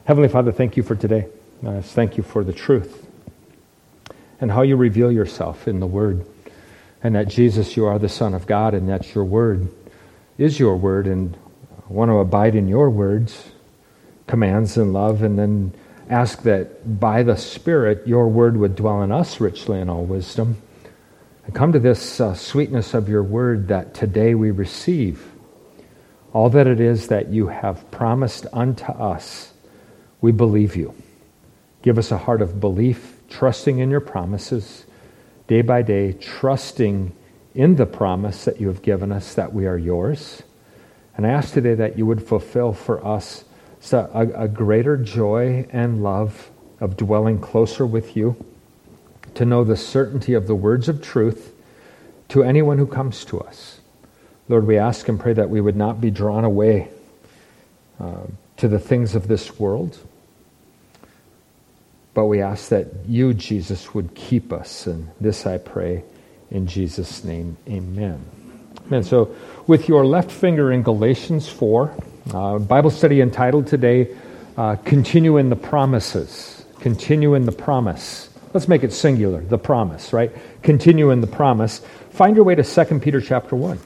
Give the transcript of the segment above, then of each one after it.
Heavenly Father, thank you for today. Thank you for the truth and how you reveal yourself in the Word, and that, Jesus, you are the Son of God, and that your Word is your Word, and I want to abide in your words, commands, and love, and then ask that by the Spirit your Word would dwell in us richly in all wisdom. And come to this sweetness of your Word that today we receive all that it is that you have promised unto us. We believe you. Give us a heart of belief, trusting in your promises, day by day, trusting in the promise that you have given us that we are yours. And I ask today that you would fulfill for us a greater joy and love of dwelling closer with you, to know the certainty of the words of truth to anyone who comes to us. Lord, we ask and pray that we would not be drawn away to the things of this world, but we ask that you, Jesus, would keep us. And this I pray in Jesus' name, amen. Amen. So with your left finger in Galatians 4, Bible study entitled today, Continue in the Promises. Continue in the promise. Let's make it singular, the promise, right? Continue in the promise. Find your way to 2 Peter chapter 1.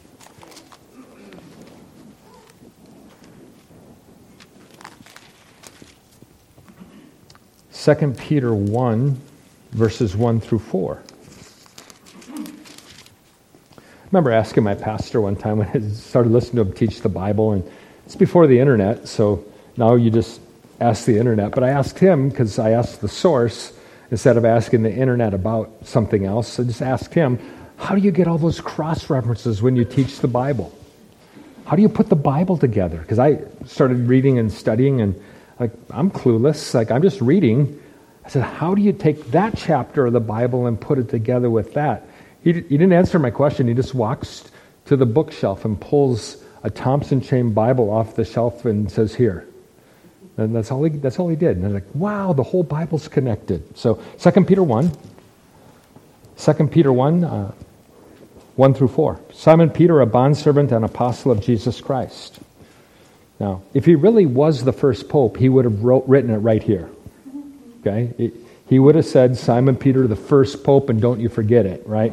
2 Peter 1, verses 1 through 4. I remember asking my pastor one time when I started listening to him teach the Bible, and it's before the internet, so now you just ask the internet. But I asked him, because I asked the source, instead of asking the internet about something else, I just asked him, how do you get all those cross-references when you teach the Bible? How do you put the Bible together? Because I started reading and studying, and I'm clueless. I'm just reading. I said, how do you take that chapter of the Bible and put it together with that? He didn't answer my question. He just walks to the bookshelf and pulls a Thompson Chain Bible off the shelf and says, here. And that's all he did. And I'm like, wow, the whole Bible's connected. So 2 Peter 1. 2 Peter 1, 1 through 4. Simon Peter, a bondservant and apostle of Jesus Christ. Now, if he really was the first pope, he would have written it right here. Okay? He would have said, Simon Peter, the first pope, and don't you forget it, right?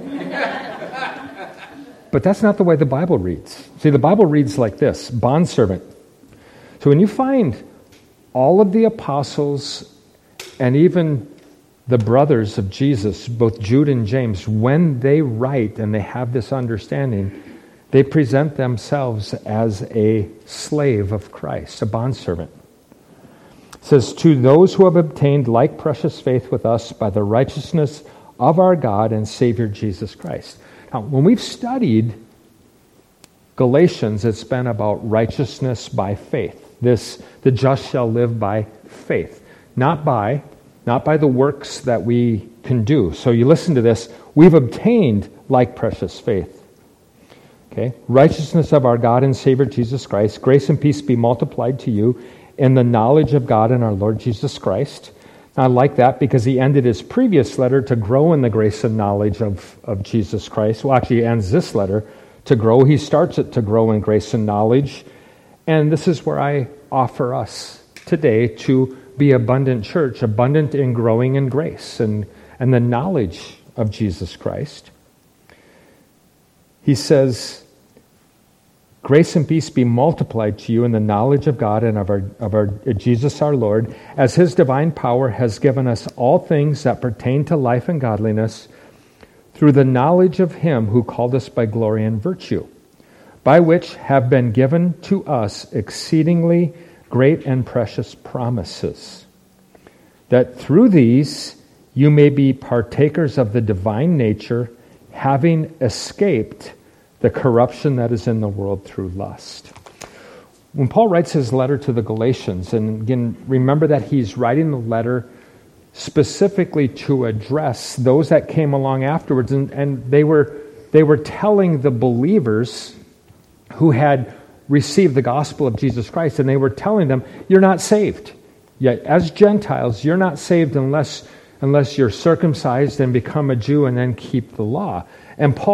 But that's not the way the Bible reads. See, the Bible reads like this, bondservant. So when you find all of the apostles and even the brothers of Jesus, both Jude and James, when they write and they have this understanding, they present themselves as a slave of Christ, a bondservant. It says, to those who have obtained like precious faith with us by the righteousness of our God and Savior Jesus Christ. Now, when we've studied Galatians, it's been about righteousness by faith. The just shall live by faith, not by the works that we can do. So you listen to this. We've obtained like precious faith. Okay, righteousness of our God and Savior Jesus Christ, grace and peace be multiplied to you in the knowledge of God and our Lord Jesus Christ. Now, I like that because he ended his previous letter to grow in the grace and knowledge of Jesus Christ. Well, actually, he ends this letter to grow. He starts it to grow in grace and knowledge. And this is where I offer us today to be abundant church, abundant in growing in grace and the knowledge of Jesus Christ. He says, grace and peace be multiplied to you in the knowledge of God and of our Jesus our Lord, as his divine power has given us all things that pertain to life and godliness through the knowledge of him who called us by glory and virtue, by which have been given to us exceedingly great and precious promises, that through these you may be partakers of the divine nature, having escaped the corruption that is in the world through lust. When Paul writes his letter to the Galatians, and again, remember that he's writing the letter specifically to address those that came along afterwards, and they were telling the believers who had received the gospel of Jesus Christ, and they were telling them, you're not saved. Yet as Gentiles, you're not saved unless you're circumcised and become a Jew and then keep the law. And Paul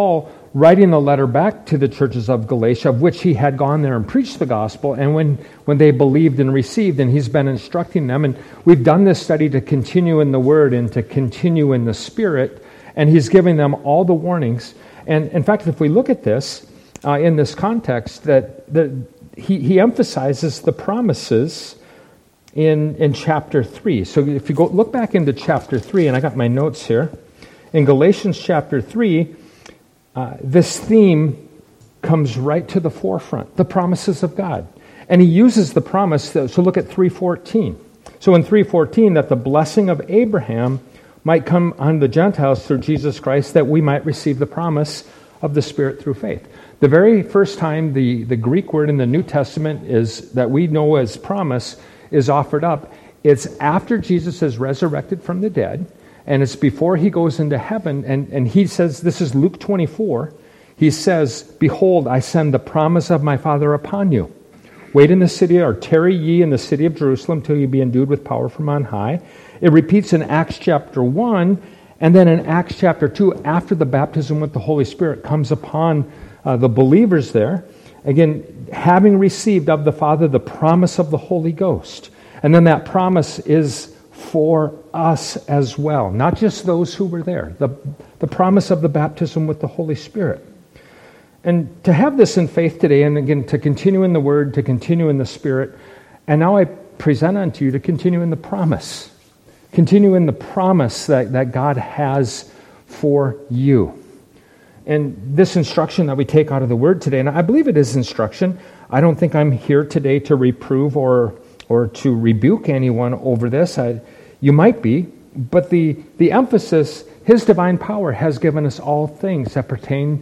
writing the letter back to the churches of Galatia, of which he had gone there and preached the gospel, and when they believed and received, and he's been instructing them. And we've done this study to continue in the Word and to continue in the Spirit, and he's giving them all the warnings. And in fact, if we look at this in this context, that he emphasizes the promises in chapter 3. So if you go look back into chapter 3, and I got my notes here, in Galatians chapter 3, this theme comes right to the forefront, the promises of God. And he uses the promise, so look at 3:14. So in 3:14, that the blessing of Abraham might come on the Gentiles through Jesus Christ, that we might receive the promise of the Spirit through faith. The very first time the Greek word in the New Testament is that we know as promise is offered up, it's after Jesus is resurrected from the dead, and it's before he goes into heaven, and he says, this is Luke 24, he says, "Behold, I send the promise of my Father upon you. Wait in the city, or tarry ye in the city of Jerusalem, till ye be endued with power from on high." It repeats in Acts chapter 1, and then in Acts chapter 2, after the baptism with the Holy Spirit comes upon the believers there, again, having received of the Father the promise of the Holy Ghost. And then that promise is for us as well, not just those who were there. The promise of the baptism with the Holy Spirit. And to have this in faith today, and again, to continue in the Word, to continue in the Spirit, and now I present unto you to continue in the promise. Continue in the promise that God has for you. And this instruction that we take out of the Word today, and I believe it is instruction. I don't think I'm here today to reprove or to rebuke anyone over this. You might be, but the emphasis, His divine power has given us all things that pertain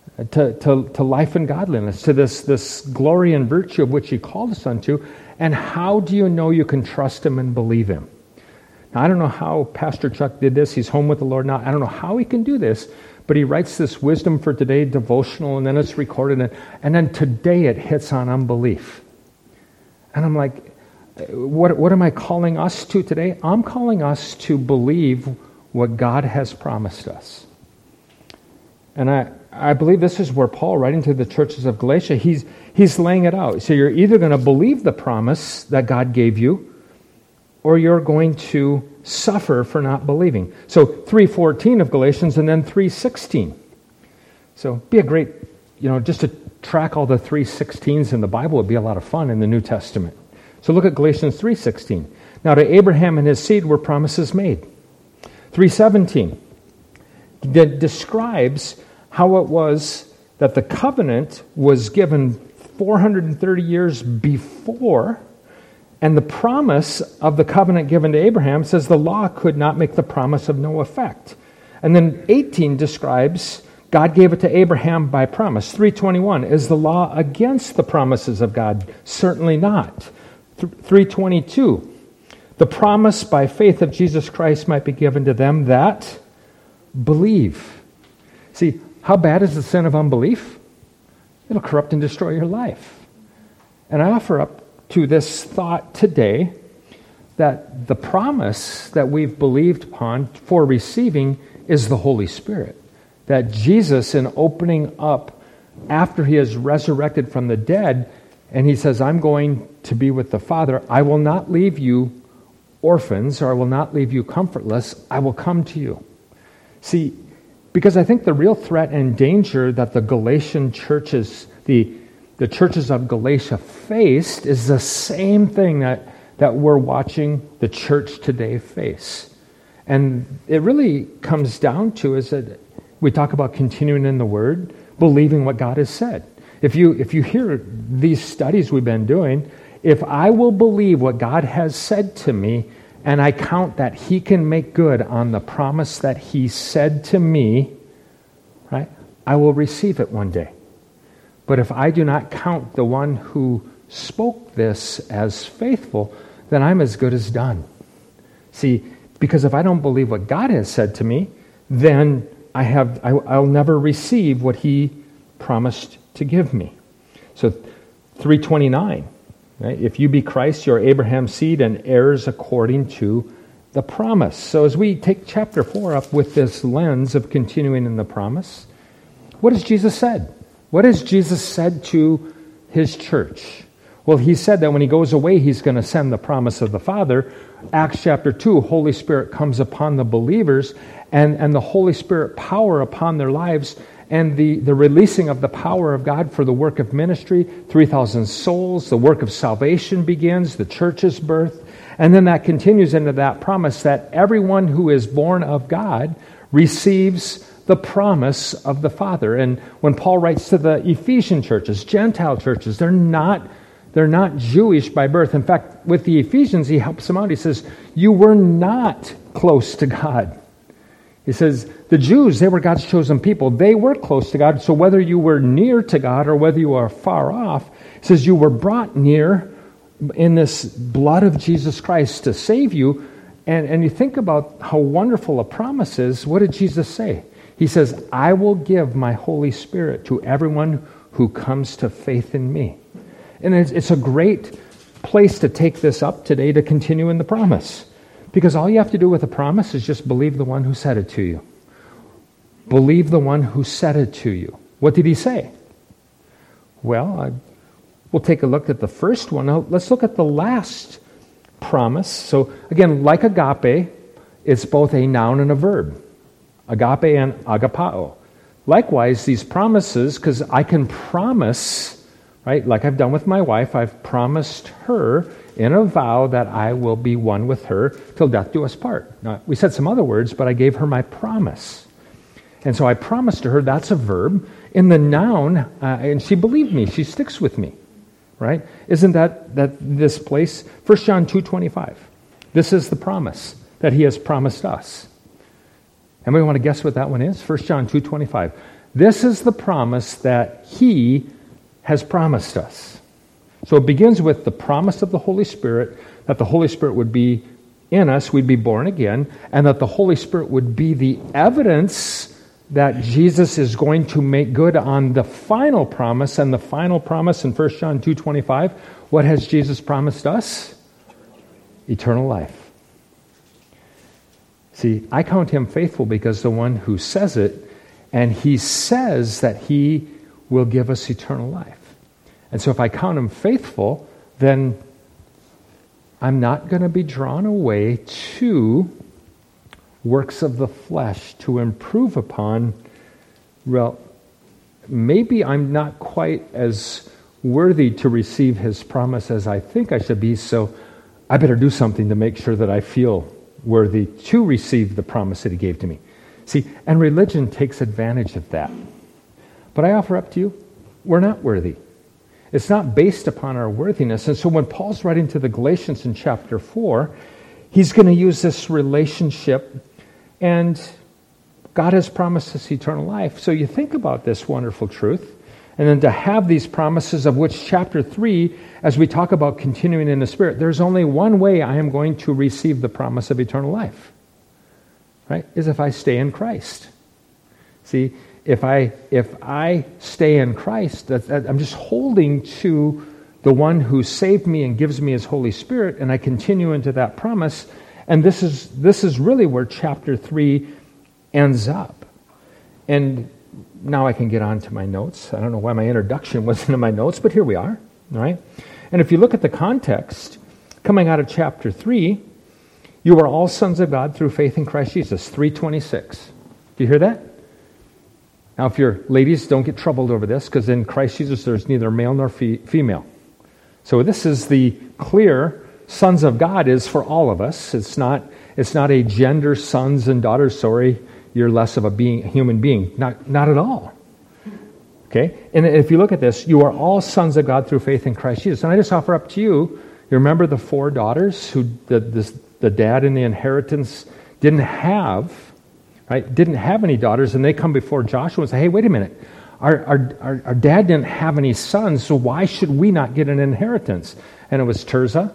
to life and godliness, to this glory and virtue of which He called us unto. And how do you know you can trust Him and believe Him? Now, I don't know how Pastor Chuck did this. He's home with the Lord now. I don't know how he can do this, but he writes this Wisdom for Today devotional, and then it's recorded, and then today it hits on unbelief. And I'm like, what am I calling us to today? I'm calling us to believe what God has promised us. And I believe this is where Paul, writing to the churches of Galatia, he's laying it out. So you're either going to believe the promise that God gave you, or you're going to suffer for not believing. So 3:14 of Galatians, and then 3:16. So be a great, just to track all the 3:16s in the Bible would be a lot of fun in the New Testament. So look at Galatians 3:16. Now to Abraham and his seed were promises made. 3:17 describes how it was that the covenant was given 430 years before. And the promise of the covenant given to Abraham says the law could not make the promise of no effect. And then 18 describes God gave it to Abraham by promise. 3:21, is the law against the promises of God? Certainly not. 3:22, the promise by faith of Jesus Christ might be given to them that believe. See, how bad is the sin of unbelief? It'll corrupt and destroy your life. And I offer up to this thought today that the promise that we've believed upon for receiving is the Holy Spirit. That Jesus, in opening up after He is resurrected from the dead, and He says, I'm going to be with the Father, I will not leave you orphans, or I will not leave you comfortless, I will come to you. See, because I think the real threat and danger that the Galatian churches, the churches of Galatia faced is the same thing that we're watching the church today face. And it really comes down to is that we talk about continuing in the Word, believing what God has said. If you hear these studies we've been doing, if I will believe what God has said to me, and I count that He can make good on the promise that He said to me, right, I will receive it one day. But if I do not count the one who spoke this as faithful, then I'm as good as done. See, because if I don't believe what God has said to me, then I'll never receive what He promised to give me. So 3:29, right? If you be Christ, you are Abraham's seed and heirs according to the promise. So as we take chapter 4 up with this lens of continuing in the promise, What has Jesus said? What has Jesus said to his church? Well, he said that when he goes away, he's going to send the promise of the Father. Acts chapter 2, Holy Spirit comes upon the believers, and the Holy Spirit power upon their lives, and the releasing of the power of God for the work of ministry, 3,000 souls, the work of salvation begins, the church's birth, and then that continues into that promise that everyone who is born of God receives the promise of the Father. And when Paul writes to the Ephesian churches, Gentile churches, they're not Jewish by birth. In fact, with the Ephesians, he helps them out. He says, you were not close to God. He says, the Jews, they were God's chosen people. They were close to God. So whether you were near to God or whether you are far off, he says you were brought near in this blood of Jesus Christ to save you. And you think about how wonderful a promise is. What did Jesus say? He says, I will give my Holy Spirit to everyone who comes to faith in me. And it's a great place to take this up today to continue in the promise. Because all you have to do with the promise is just believe the one who said it to you. Believe the one who said it to you. What did he say? Well, we'll take a look at the first one. Now, let's look at the last promise. So, again, like agape, it's both a noun and a verb. Agape and agapao. Likewise, these promises, because I can promise, right, like I've done with my wife, I've promised her in a vow that I will be one with her till death do us part. Now, we said some other words, but I gave her my promise. And so I promised to her, that's a verb. In the noun, and she believed me, she sticks with me, right? Isn't that this place? 1 John 2:25. This is the promise that he has promised us. Anybody want to guess what that one is? 1 John 2:25. This is the promise that he has promised us. So it begins with the promise of the Holy Spirit, that the Holy Spirit would be in us, we'd be born again, and that the Holy Spirit would be the evidence that Jesus is going to make good on the final promise. And the final promise in 1 John 2:25, what has Jesus promised us? Eternal life. See, I count him faithful because the one who says it, and he says that he will give us eternal life. And so if I count him faithful, then I'm not going to be drawn away to works of the flesh to improve upon. Well, maybe I'm not quite as worthy to receive his promise as I think I should be, so I better do something to make sure that I feel worthy to receive the promise that he gave to me. See, and religion takes advantage of that. But I offer up to you, we're not worthy. It's not based upon our worthiness. And so when Paul's writing to the Galatians in chapter 4, he's going to use this relationship, and God has promised us eternal life. So you think about this wonderful truth, and then to have these promises, of which chapter 3, as we talk about continuing in the Spirit, there's only one way I am going to receive the promise of eternal life, right? Is if I stay in Christ. See, if I stay in Christ, I'm just holding to the one who saved me and gives me his Holy Spirit, and I continue into that promise. And this is really where chapter 3 ends up. And now I can get on to my notes. I don't know why my introduction wasn't in my notes, but here we are, all right? And if you look at the context, coming out of chapter 3, you are all sons of God through faith in Christ Jesus, 3:26. Do you hear that? Now, if you're ladies, don't get troubled over this, because in Christ Jesus there's neither male nor female. So this is the clear sons of God is for all of us. It's not a gender sons and daughters. Sorry, you're less of a human being. Not at all. Okay? And if you look at this, you are all sons of God through faith in Christ Jesus. And I just offer up to you, you remember the 4 daughters who the dad in the inheritance didn't have, right? Didn't have any daughters, and they come before Joshua and say, hey, wait a minute. Our dad didn't have any sons, so why should we not get an inheritance? And it was Tirzah.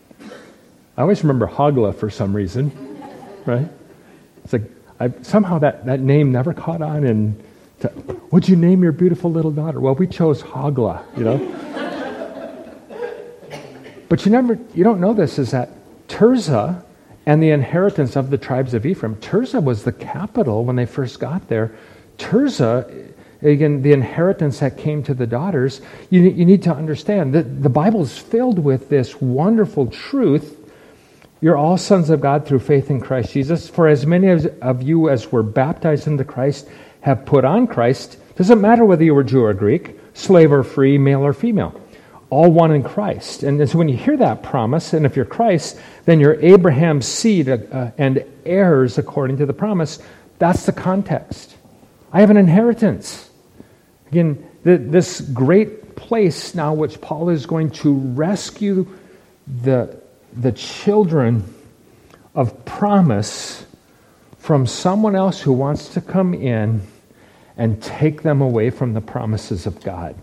I always remember Hogla for some reason, right? It's like somehow that name never caught on. And what'd you name your beautiful little daughter? Well, we chose Hogla, you know. But you don't know this, is that Tirzah and the inheritance of the tribes of Ephraim. Tirzah was the capital when they first got there. Tirzah again, the inheritance that came to the daughters, you need to understand that the Bible is filled with this wonderful truth. You're all sons of God through faith in Christ Jesus. For as many of you as were baptized into Christ have put on Christ. Doesn't matter whether you were Jew or Greek, slave or free, male or female. All one in Christ. And so when you hear that promise, and if you're Christ, then you're Abraham's seed and heirs according to the promise. That's the context. I have an inheritance. Again, this great place now which Paul is going to rescue the children of promise from someone else who wants to come in and take them away from the promises of God.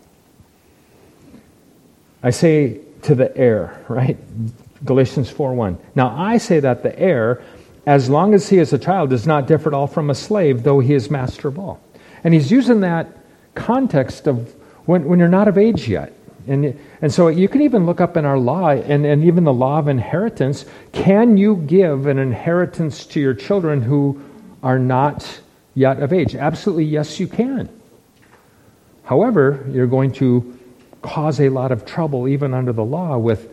I say to the heir, right? Galatians 4:1. Now I say that the heir, as long as he is a child, does not differ at all from a slave, though he is master of all. And he's using that context of when you're not of age yet. And so you can even look up in our law, and even the law of inheritance, can you give an inheritance to your children who are not yet of age? Absolutely, yes, you can. However, you're going to cause a lot of trouble, even under the law, with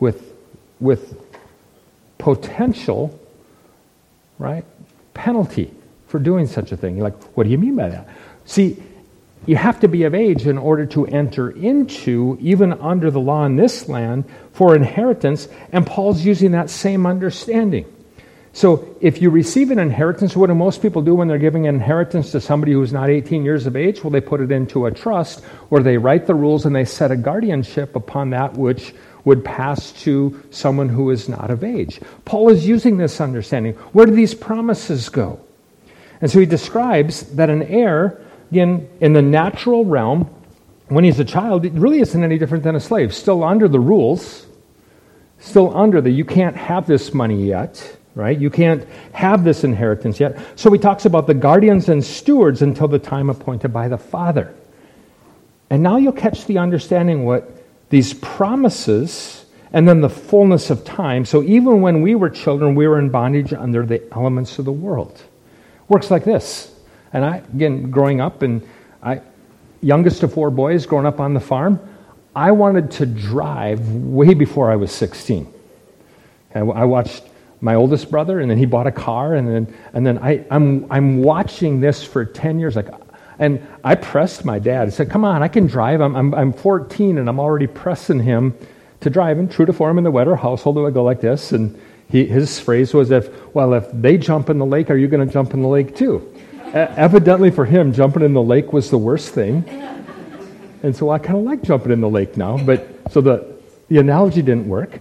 potential, right, penalty for doing such a thing. You're like, what do you mean by that? See, you have to be of age in order to enter into, even under the law in this land, for inheritance, and Paul's using that same understanding. So if you receive an inheritance, what do most people do when they're giving an inheritance to somebody who's not 18 years of age? Well, they put it into a trust, where they write the rules and they set a guardianship upon that which would pass to someone who is not of age. Paul is using this understanding. Where do these promises go? And so he describes that an heir, again, in the natural realm, when he's a child, it really isn't any different than a slave. Still under the rules, still under you can't have this money yet, right? You can't have this inheritance yet. So he talks about the guardians and stewards until the time appointed by the Father. And now you'll catch the understanding what these promises and then the fullness of time. So even when we were children, we were in bondage under the elements of the world. Works like this. And I, again, growing up, and youngest of 4 boys, growing up on the farm, I wanted to drive way before I was 16. I watched my oldest brother, and then he bought a car, and then I'm watching this for 10 years. And I pressed my dad. I said, "Come on, I can drive. I'm 14, and I'm already pressing him to drive." And true to form in the Wetter household, it would go like this. And his phrase was, if they jump in the lake, are you going to jump in the lake too? Evidently for him, jumping in the lake was the worst thing. And so I kind of like jumping in the lake now. But so the analogy didn't work.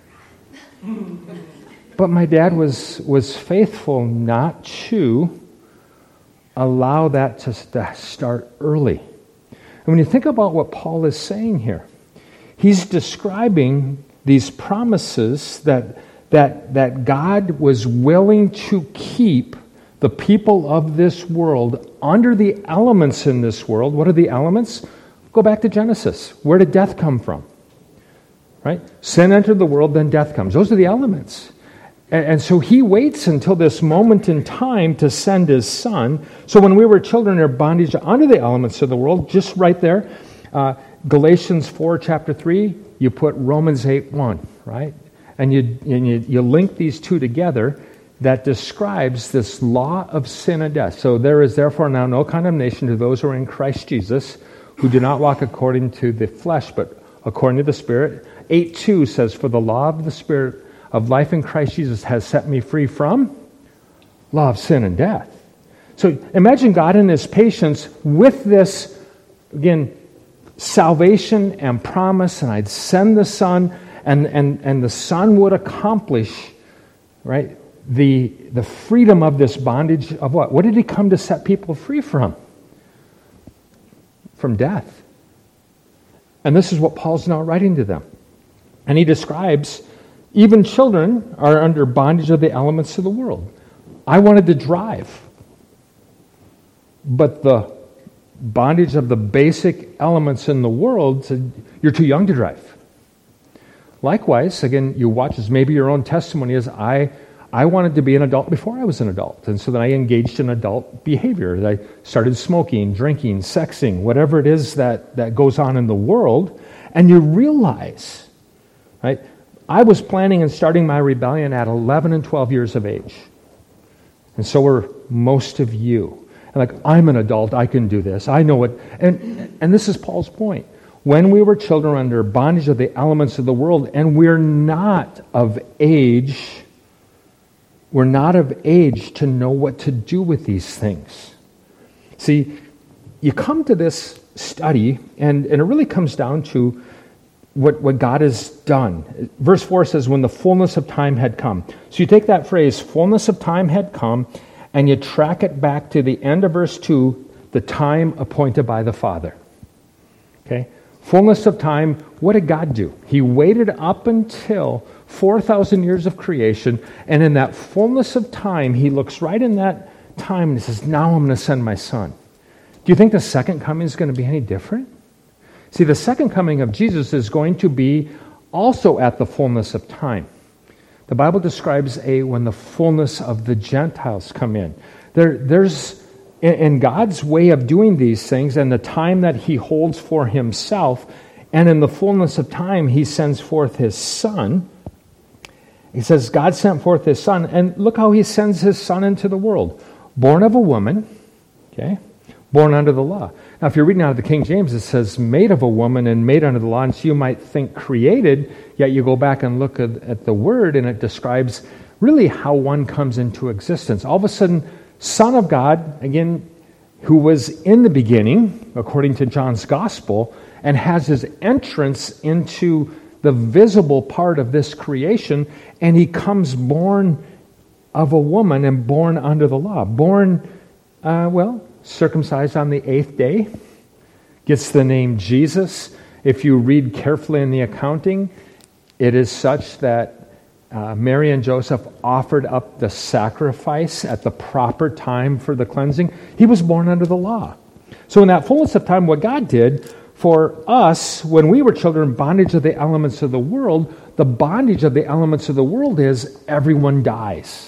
But my dad was faithful not to allow that to start early. And when you think about what Paul is saying here, he's describing these promises that God was willing to keep the people of this world under the elements in this world. What are the elements? Go back to Genesis. Where did death come from? Right? Sin entered the world, then death comes. Those are the elements. And so he waits until this moment in time to send his son. So when we were children in bondage under the elements of the world, just right there, Galatians 4, chapter 3, you put Romans 8:1, right? And you link these two together. That describes this law of sin and death. So there is therefore now no condemnation to those who are in Christ Jesus, who do not walk according to the flesh, but according to the Spirit. 8:2 says, "For the law of the Spirit of life in Christ Jesus has set me free from law of sin and death." So imagine God in his patience with this, again, salvation and promise, and I'd send the Son, and the Son would accomplish, right, the freedom of this bondage of what? What did he come to set people free from? From death. And this is what Paul's now writing to them. And he describes, even children are under bondage of the elements of the world. I wanted to drive, but the bondage of the basic elements in the world said, you're too young to drive. Likewise, again, you watch this, maybe your own testimony is, I I wanted to be an adult before I was an adult. And so then I engaged in adult behavior. I started smoking, drinking, sexing, whatever it is that goes on in the world. And you realize, right? I was planning and starting my rebellion at 11 and 12 years of age. And so were most of you. And like, I'm an adult, I can do this. I know it. And this is Paul's point. When we were children under bondage of the elements of the world, and we're not of age to know what to do with these things. See, you come to this study, and it really comes down to what God has done. Verse 4 says, when the fullness of time had come. So you take that phrase, fullness of time had come, and you track it back to the end of verse 2, the time appointed by the Father. Okay? Fullness of time, what did God do? He waited up until 4,000 years of creation, and in that fullness of time, he looks right in that time and he says, now I'm going to send my son. Do you think the second coming is going to be any different? See, the second coming of Jesus is going to be also at the fullness of time. The Bible describes when the fullness of the Gentiles come in. There's in God's way of doing these things and the time that he holds for himself, and in the fullness of time, he sends forth his son. He says, God sent forth his son, and look how he sends his son into the world. Born of a woman, okay? Born under the law. Now, if you're reading out of the King James, it says made of a woman and made under the law, and so you might think created, yet you go back and look at the word, and it describes really how one comes into existence. All of a sudden, Son of God, again, who was in the beginning, according to John's Gospel, and has his entrance into the visible part of this creation, and he comes born of a woman and born under the law. Born, circumcised on the 8th day, gets the name Jesus. If you read carefully in the accounting, it is such that Mary and Joseph offered up the sacrifice at the proper time for the cleansing. He was born under the law. So in that fullness of time, what God did for us, when we were children, bondage of the elements of the world, the bondage of the elements of the world is everyone dies.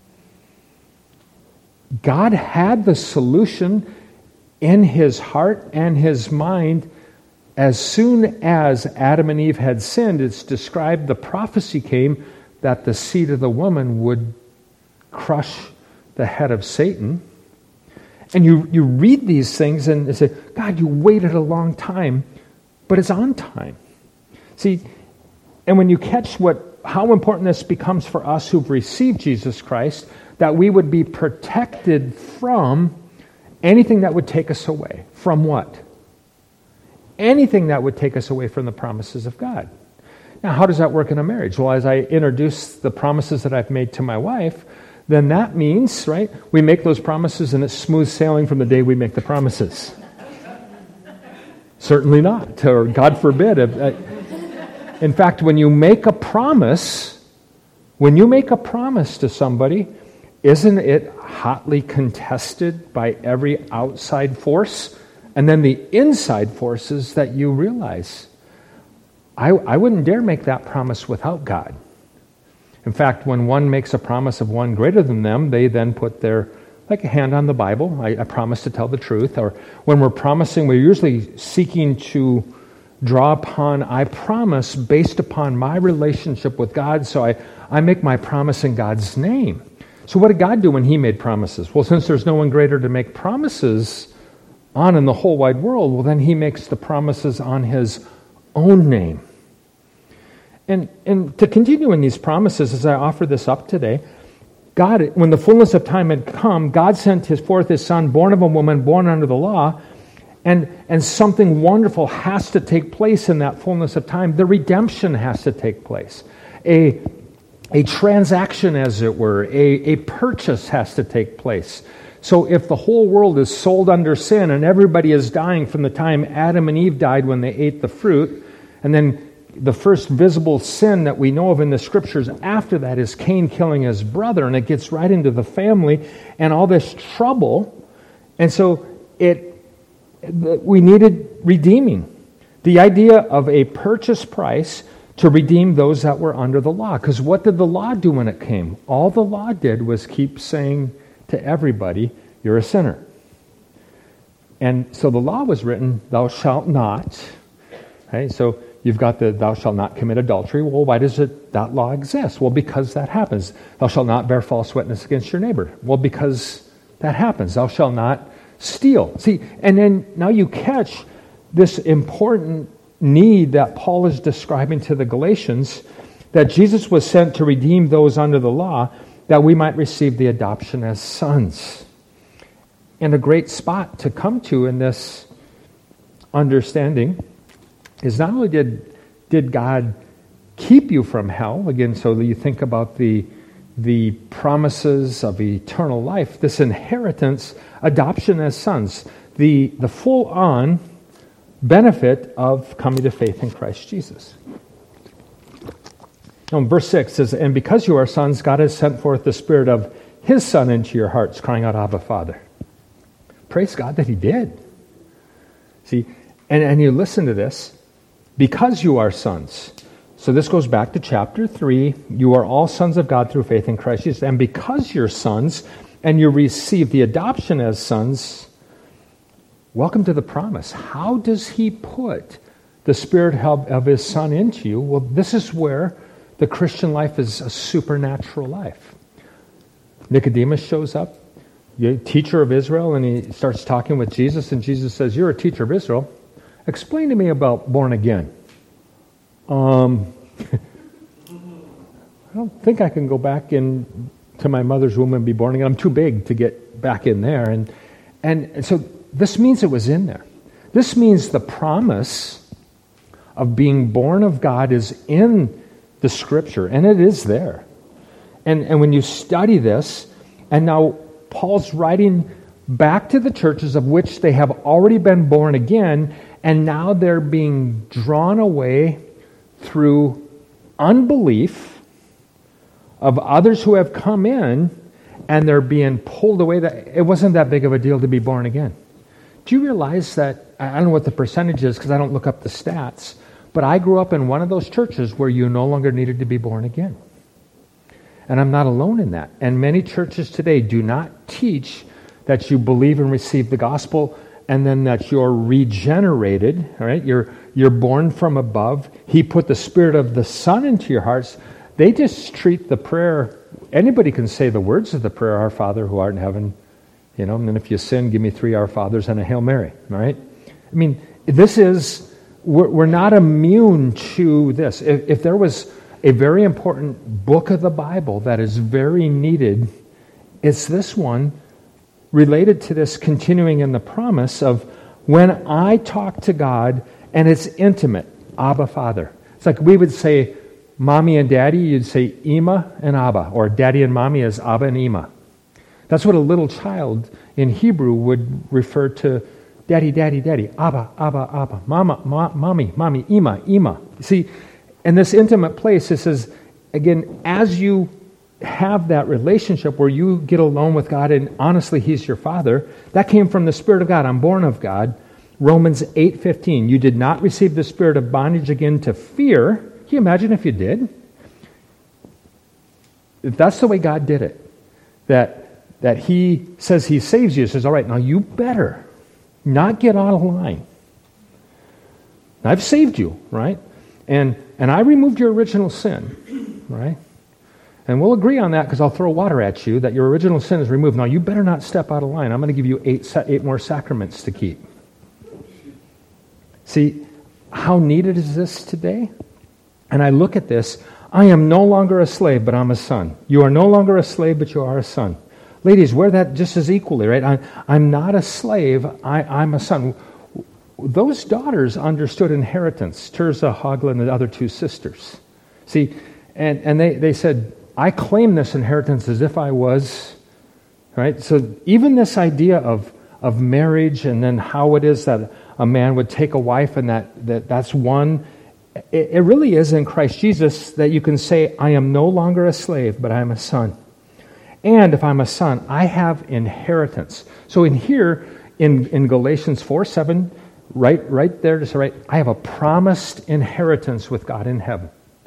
God had the solution in his heart and his mind. As soon as Adam and Eve had sinned, it's described, the prophecy came that the seed of the woman would crush the head of Satan. And you read these things and say, God, you waited a long time, but it's on time. See, and when you catch how important this becomes for us who've received Jesus Christ, that we would be protected from anything that would take us away. From what? Anything that would take us away from the promises of God. Now, how does that work in a marriage? Well, as I introduce the promises that I've made to my wife, then that means, right, we make those promises and it's smooth sailing from the day we make the promises. Certainly not, or God forbid. In fact, when you make a promise to somebody, isn't it hotly contested by every outside force? And then the inside forces that you realize, I wouldn't dare make that promise without God. In fact, when one makes a promise of one greater than them, they then put their hand on the Bible. I promise to tell the truth. Or when we're promising, we're usually seeking to draw upon, I promise based upon my relationship with God, so I make my promise in God's name. So what did God do when he made promises? Well, since there's no one greater to make promises on in the whole wide world, well, then he makes the promises on his own name. And to continue in these promises, as I offer this up today, God, when the fullness of time had come, God sent forth his son, born of a woman, born under the law, and something wonderful has to take place in that fullness of time. The redemption has to take place. A transaction, as it were, a purchase has to take place. So if the whole world is sold under sin and everybody is dying from the time Adam and Eve died when they ate the fruit, and then the first visible sin that we know of in the Scriptures after that is Cain killing his brother, and it gets right into the family and all this trouble. And so we needed redeeming. The idea of a purchase price to redeem those that were under the law. Because what did the law do when it came? All the law did was keep saying to everybody, you're a sinner. And so the law was written, thou shalt not. Okay, so you've got the thou shalt not commit adultery. Well, why does that law exist? Well, because that happens. Thou shalt not bear false witness against your neighbor. Well, because that happens. Thou shalt not steal. See, and then now you catch this important need that Paul is describing to the Galatians, that Jesus was sent to redeem those under the law, that we might receive the adoption as sons. And a great spot to come to in this understanding is not only did God keep you from hell, again, so that you think about the promises of eternal life, this inheritance, adoption as sons, the full-on benefit of coming to faith in Christ Jesus. Now, in verse 6 says, and because you are sons, God has sent forth the Spirit of His Son into your hearts, crying out, Abba, Father. Praise God that He did. See, and you listen to this, because you are sons. So this goes back to chapter 3. You are all sons of God through faith in Christ Jesus. And because you're sons, and you receive the adoption as sons, welcome to the promise. How does He put the Spirit of His Son into you? Well, this is where the Christian life is a supernatural life. Nicodemus shows up, teacher of Israel, and he starts talking with Jesus, and Jesus says, you're a teacher of Israel. Explain to me about born again. I don't think I can go back to my mother's womb and be born again. I'm too big to get back in there. And so this means it was in there. This means the promise of being born of God is in the Scripture, and it is there. And when you study this, and now Paul's writing back to the churches of which they have already been born again, and now they're being drawn away through unbelief of others who have come in, and they're being pulled away. That it wasn't that big of a deal to be born again. Do you realize that, I don't know what the percentage is because I don't look up the stats, but I grew up in one of those churches where you no longer needed to be born again. And I'm not alone in that. And many churches today do not teach that you believe and receive the gospel and then that you're regenerated, all right? You're born from above. He put the Spirit of the Son into your hearts. They just treat the prayer, anybody can say the words of the prayer, Our Father who art in heaven, and then if you sin, give me 3 Our Fathers and a Hail Mary, all right? I mean, we're not immune to this. If there was a very important book of the Bible that is very needed, it's this one, related to this continuing in the promise of when I talk to God and it's intimate, Abba, Father. It's like we would say mommy and daddy, you'd say Ima and Abba, or daddy and mommy is Abba and Ima. That's what a little child in Hebrew would refer to daddy, daddy, daddy, Abba, Abba, Abba, mama, mommy, mommy, Ima, Ima. See, in this intimate place, it says, again, as you have that relationship where you get alone with God and honestly He's your Father, that came from the Spirit of God. I'm born of God. Romans 8:15, you did not receive the spirit of bondage again to fear. Can you imagine if you did? If that's the way God did it, that He says He saves you, He says, all right, now you better not get out of line. I've saved you, right? And I removed your original sin, right? And we'll agree on that because I'll throw water at you that your original sin is removed. Now, you better not step out of line. I'm going to give you 8 more sacraments to keep. See, how needed is this today? And I look at this. I am no longer a slave, but I'm a son. You are no longer a slave, but you are a son. Ladies, wear that just as equally, right? I'm not a slave. I'm a son. Those daughters understood inheritance. Tirzah, Hogla, and the other 2 sisters. See, and they said, I claim this inheritance as if I was, right? So even this idea of marriage and then how it is that a man would take a wife and that's one, it really is in Christ Jesus that you can say, I am no longer a slave, but I am a son. And if I'm a son, I have inheritance. So in here, in Galatians 4:7, right there to say, right, I have a promised inheritance with God in heaven.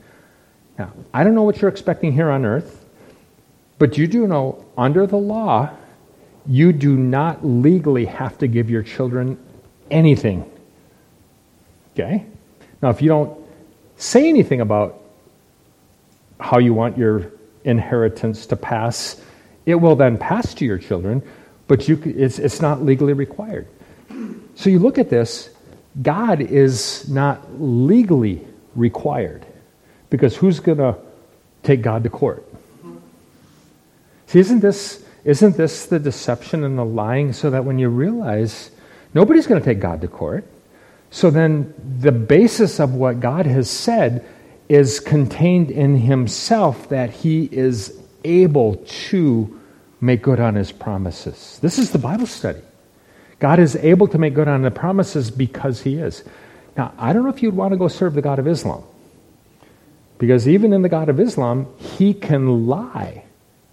Now, I don't know what you're expecting here on earth, but you do know under the law, you do not legally have to give your children anything. Okay? Now, if you don't say anything about how you want your inheritance to pass, it will then pass to your children, but it's not legally required. So you look at this, God is not legally required, because who's going to take God to court? See, isn't this the deception and the lying, so that when you realize nobody's going to take God to court, so then the basis of what God has said is contained in himself, that he is able to make good on his promises. This is the Bible study. God is able to make good on the promises because he is. Now, I don't know if you'd want to go serve the God of Islam, because even in the God of Islam, he can lie.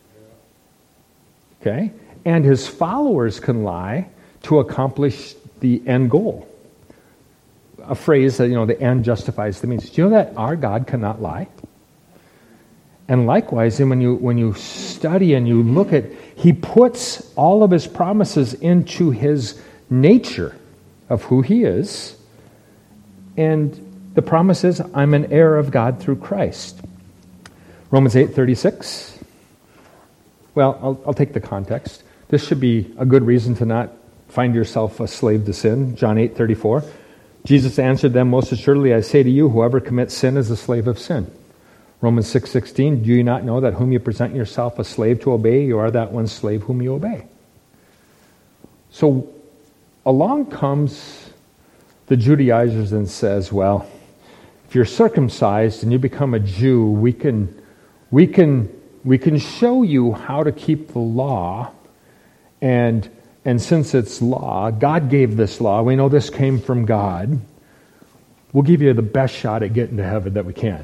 Okay? And his followers can lie to accomplish the end goal. A phrase that, the end justifies the means. Do you know that our God cannot lie? And likewise, when you study and you look at, he puts all of his promises into his nature of who he is. And the promise is, I'm an heir of God through Christ. Romans 8:36. Well, I'll take the context. This should be a good reason to not find yourself a slave to sin. John 8:34. Jesus answered them, most assuredly I say to you, whoever commits sin is a slave of sin. Romans 6:16, do you not know that whom you present yourself a slave to obey, you are that one slave whom you obey? So along comes the Judaizers and says, well, if you're circumcised and you become a Jew, we can show you how to keep the law, and since it's law, God gave this law, we know this came from God, we'll give you the best shot at getting to heaven that we can.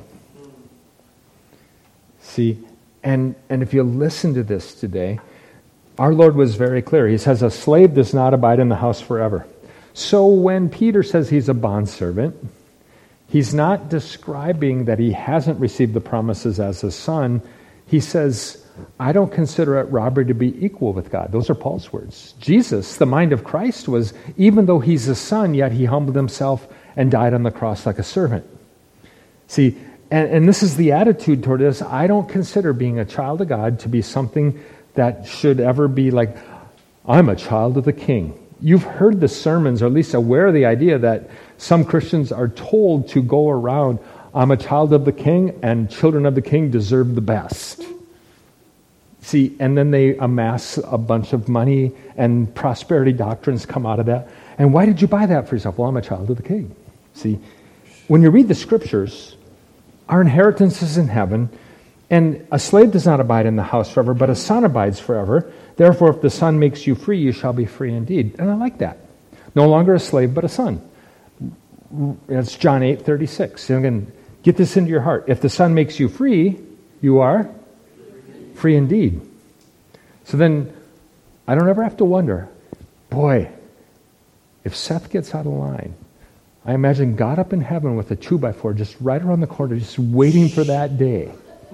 See, and if you listen to this today, our Lord was very clear. He says, a slave does not abide in the house forever. So when Peter says he's a bondservant, he's not describing that he hasn't received the promises as a son. He says, I don't consider it robbery to be equal with God. Those are Paul's words. Jesus, the mind of Christ was, even though he's a son, yet he humbled himself and died on the cross like a servant. See, and this is the attitude toward this. I don't consider being a child of God to be something that should ever be like, I'm a child of the King. You've heard the sermons, or at least aware of the idea that some Christians are told to go around, I'm a child of the King, and children of the King deserve the best. See, and then they amass a bunch of money, and prosperity doctrines come out of that. And why did you buy that for yourself? Well, I'm a child of the King. See, when you read the Scriptures, our inheritance is in heaven, and a slave does not abide in the house forever, but a son abides forever. Therefore, if the Son makes you free, you shall be free indeed. And I like that. No longer a slave, but a son. That's John 8:36. And again, get this into your heart. If the Son makes you free, you are free indeed. So then, I don't ever have to wonder, boy, if Seth gets out of line, I imagine God up in heaven with a 2x4 just right around the corner, just waiting for that day.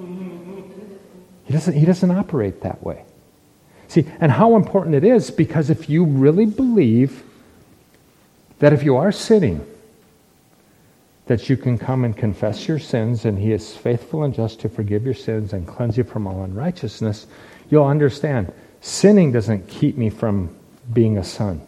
He doesn't operate that way. See, and how important it is, because if you really believe that if you are sinning, that you can come and confess your sins, and he is faithful and just to forgive your sins and cleanse you from all unrighteousness, you'll understand, sinning doesn't keep me from being a son.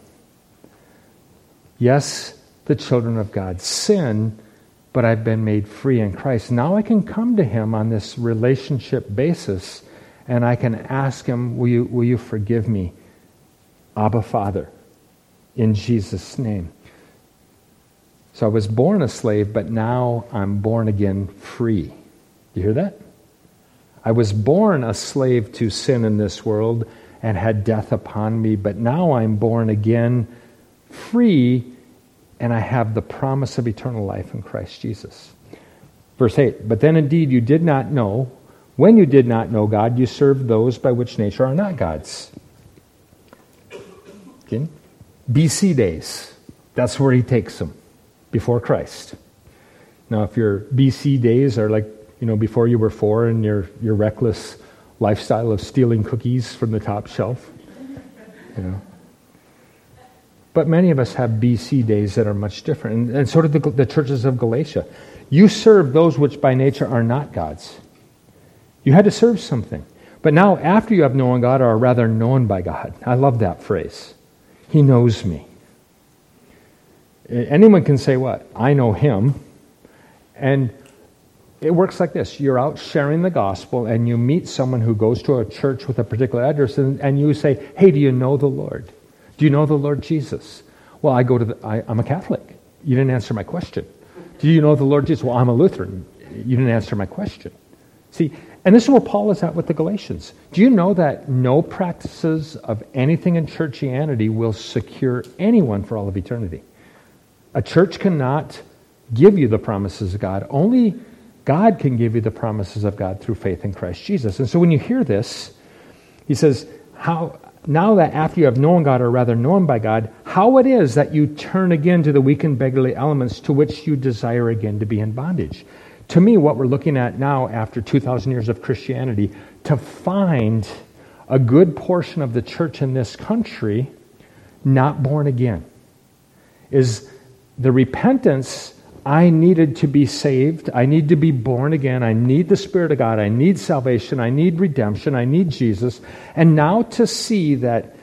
Yes, the children of God sin, but I've been made free in Christ. Now I can come to him on this relationship basis, and I can ask him, will you forgive me, Abba Father, in Jesus' name. So I was born a slave, but now I'm born again free. You hear that? I was born a slave to sin in this world and had death upon me, but now I'm born again free, and I have the promise of eternal life in Christ Jesus. Verse 8, but then indeed you did not know, when you did not know God, you served those by which nature are not God's. Okay? BC days, that's where he takes them, before Christ. Now if your BC days are like, before you were 4 and your reckless lifestyle of stealing cookies from the top shelf. But many of us have BC days that are much different, and so did the churches of Galatia. You serve those which by nature are not God's. You had to serve something. But now, after you have known God, or are rather known by God. I love that phrase. He knows me. Anyone can say what? I know him. And it works like this. You're out sharing the gospel, and you meet someone who goes to a church with a particular address, and you say, hey, do you know the Lord? Do you know the Lord Jesus? Well, I'm a Catholic. You didn't answer my question. Do you know the Lord Jesus? Well, I'm a Lutheran. You didn't answer my question. See, and this is where Paul is at with the Galatians. Do you know that no practices of anything in churchianity will secure anyone for all of eternity? A church cannot give you the promises of God. Only God can give you the promises of God through faith in Christ Jesus. And so when you hear this, he says, now that after you have known God, or rather known by God, how it is that you turn again to the weak and beggarly elements to which you desire again to be in bondage. To me, what we're looking at now after 2,000 years of Christianity, to find a good portion of the church in this country not born again, is the repentance. I needed to be saved. I need to be born again. I need the Spirit of God. I need salvation. I need redemption. I need Jesus. And now to see that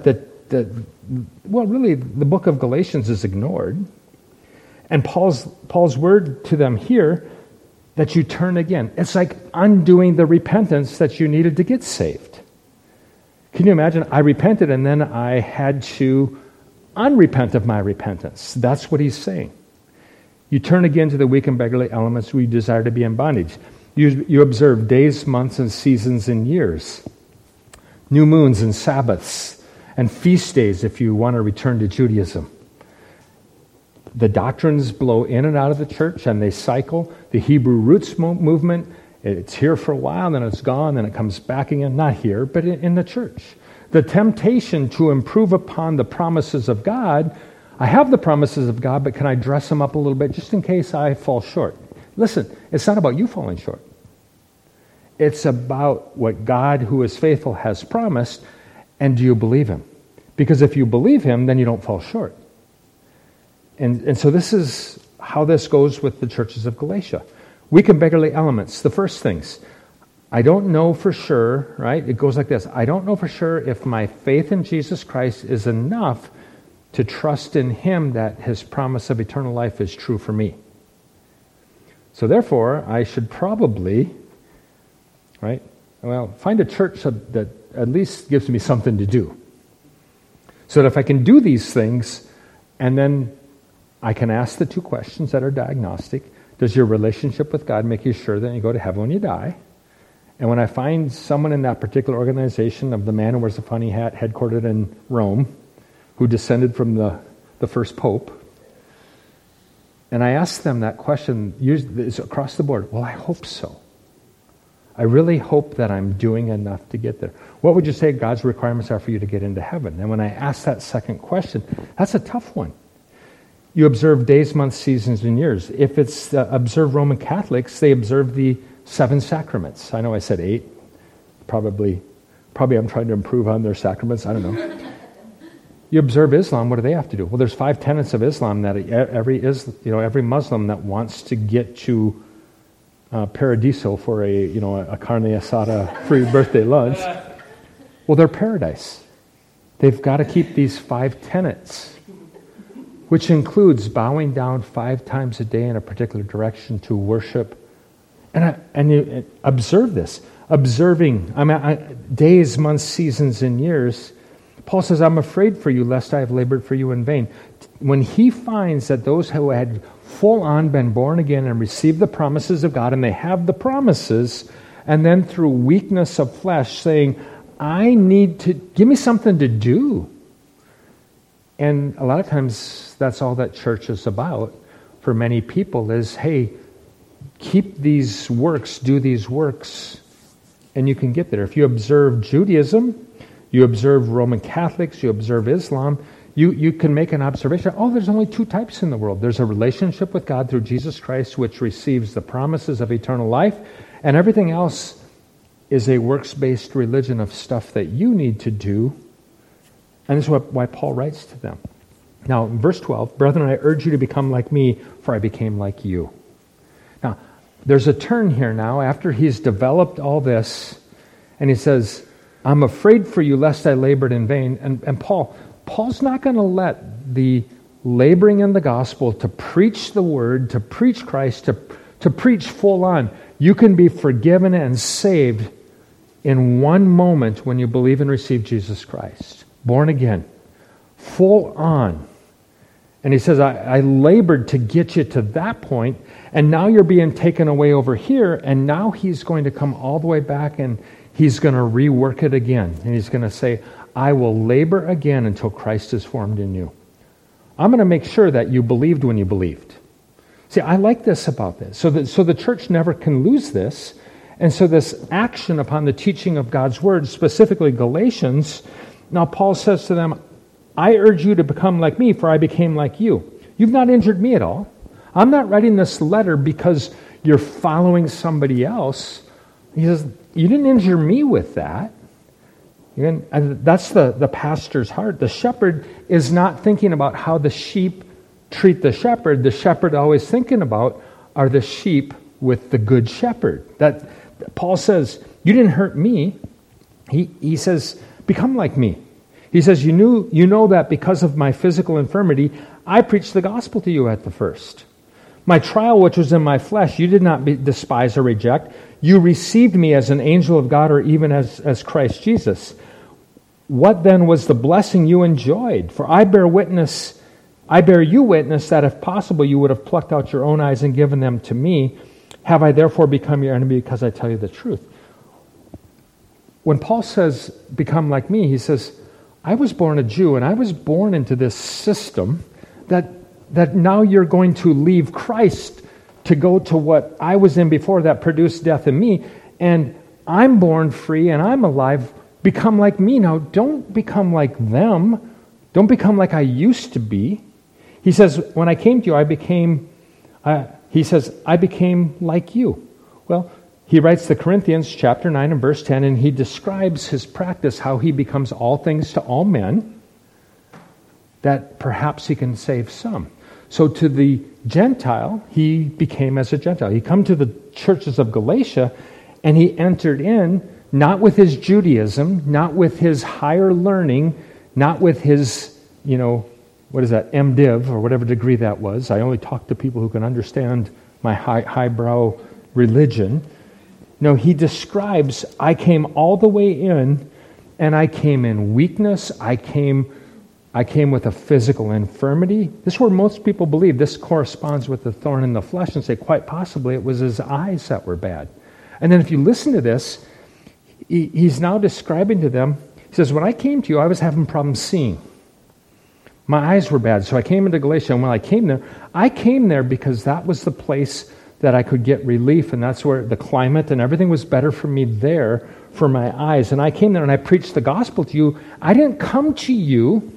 really the book of Galatians is ignored. And Paul's word to them here, that you turn again. It's like undoing the repentance that you needed to get saved. Can you imagine? I repented and then I had to unrepent of my repentance. That's what he's saying. You turn again to the weak and beggarly elements we desire to be in bondage. You observe days, months, and seasons and years. New moons and Sabbaths and feast days if you want to return to Judaism. The doctrines blow in and out of the church and they cycle. The Hebrew roots movement, it's here for a while, then it's gone, then it comes back again. Not here, but in the church. The temptation to improve upon the promises of God. I have the promises of God, but can I dress them up a little bit just in case I fall short? Listen, it's not about you falling short. It's about what God, who is faithful, has promised, and do you believe him? Because if you believe him, then you don't fall short. And so this is how this goes with the churches of Galatia. Weak and beggarly elements, the first things. I don't know for sure, right? It goes like this. I don't know for sure if my faith in Jesus Christ is enough to trust in him that his promise of eternal life is true for me. So therefore, I should probably, find a church that at least gives me something to do. So that if I can do these things, and then I can ask the 2 questions that are diagnostic. Does your relationship with God make you sure that you go to heaven when you die? And when I find someone in that particular organization of the man who wears a funny hat, headquartered in Rome, who descended from the first pope, and I ask them that question, it's across the board. Well, I hope so. I really hope that I'm doing enough to get there. What would you say God's requirements are for you to get into heaven? And when I ask that second question, that's a tough one. You observe days, months, seasons, and years. If it's observe Roman Catholics, they observe the 7 sacraments. I know I said 8. Probably I'm trying to improve on their sacraments. I don't know. You observe Islam, what do they have to do? Well, there's 5 tenets of Islam that every Muslim that wants to get to Paradiso for a carne asada free birthday lunch, well, they're paradise. They've got to keep these 5 tenets, which includes bowing down 5 times a day in a particular direction to worship. And you observe this. Observing days, months, seasons, and years. Paul says, I'm afraid for you, lest I have labored for you in vain. When he finds that those who had full on been born again and received the promises of God, and they have the promises, and then through weakness of flesh saying, I need to, give me something to do. And a lot of times that's all that church is about for many people is, hey, keep these works, do these works, and you can get there. If you observe Judaism, you observe Roman Catholics, you observe Islam, You can make an observation. Oh, there's only two types in the world. There's a relationship with God through Jesus Christ, which receives the promises of eternal life, and everything else is a works-based religion of stuff that you need to do. And this is why Paul writes to them. Now, in verse 12, brethren, I urge you to become like me, for I became like you. Now, there's a turn here now after he's developed all this, and he says, I'm afraid for you lest I labored in vain. And Paul's not going to let the laboring in the gospel to preach the word, to preach Christ, to preach full on. You can be forgiven and saved in one moment when you believe and receive Jesus Christ. Born again. Full on. And he says, I labored to get you to that point, and now you're being taken away over here, and now he's going to come all the way back and he's going to rework it again. And he's going to say, I will labor again until Christ is formed in you. I'm going to make sure that you believed when you believed. See, I like this about this. So the church never can lose this. And so this action upon the teaching of God's word, specifically Galatians, now Paul says to them, I urge you to become like me, for I became like you. You've not injured me at all. I'm not writing this letter because you're following somebody else. He says, you didn't injure me with that. And that's the pastor's heart. The shepherd is not thinking about how the sheep treat the shepherd. The shepherd always thinking about are the sheep with the good shepherd. That Paul says, you didn't hurt me. He says, become like me. He says, you know that because of my physical infirmity, I preached the gospel to you at the first. My trial, which was in my flesh, you did not despise or reject. You received me as an angel of God or even as Christ Jesus. What then was the blessing you enjoyed? For I bear you witness that if possible you would have plucked out your own eyes and given them to me. Have I therefore become your enemy because I tell you the truth? When Paul says, become like me, he says, I was born a Jew, and I was born into this system that now you're going to leave Christ to go to what I was in before that produced death in me, and I'm born free and I'm alive. Become like me. Now, don't become like them. Don't become like I used to be. He says, when I came to you, I became like you. Well, he writes to Corinthians chapter 9 and verse 10, and he describes his practice, how he becomes all things to all men, that perhaps he can save some. So to the Gentile, he became as a Gentile. He come to the churches of Galatia, and he entered in, not with his Judaism, not with his higher learning, not with his, MDiv, or whatever degree that was. I only talk to people who can understand my highbrow religion. No, he describes, I came all the way in, and I came in weakness. I came with a physical infirmity. This is where most people believe this corresponds with the thorn in the flesh, and say, quite possibly it was his eyes that were bad. And then if you listen to this, he's now describing to them, he says, when I came to you, I was having problems seeing. My eyes were bad, so I came into Galatia, and when I came there because that was the place that I could get relief, and that's where the climate and everything was better for me there, for my eyes. And I came there and I preached the gospel to you. I didn't come to you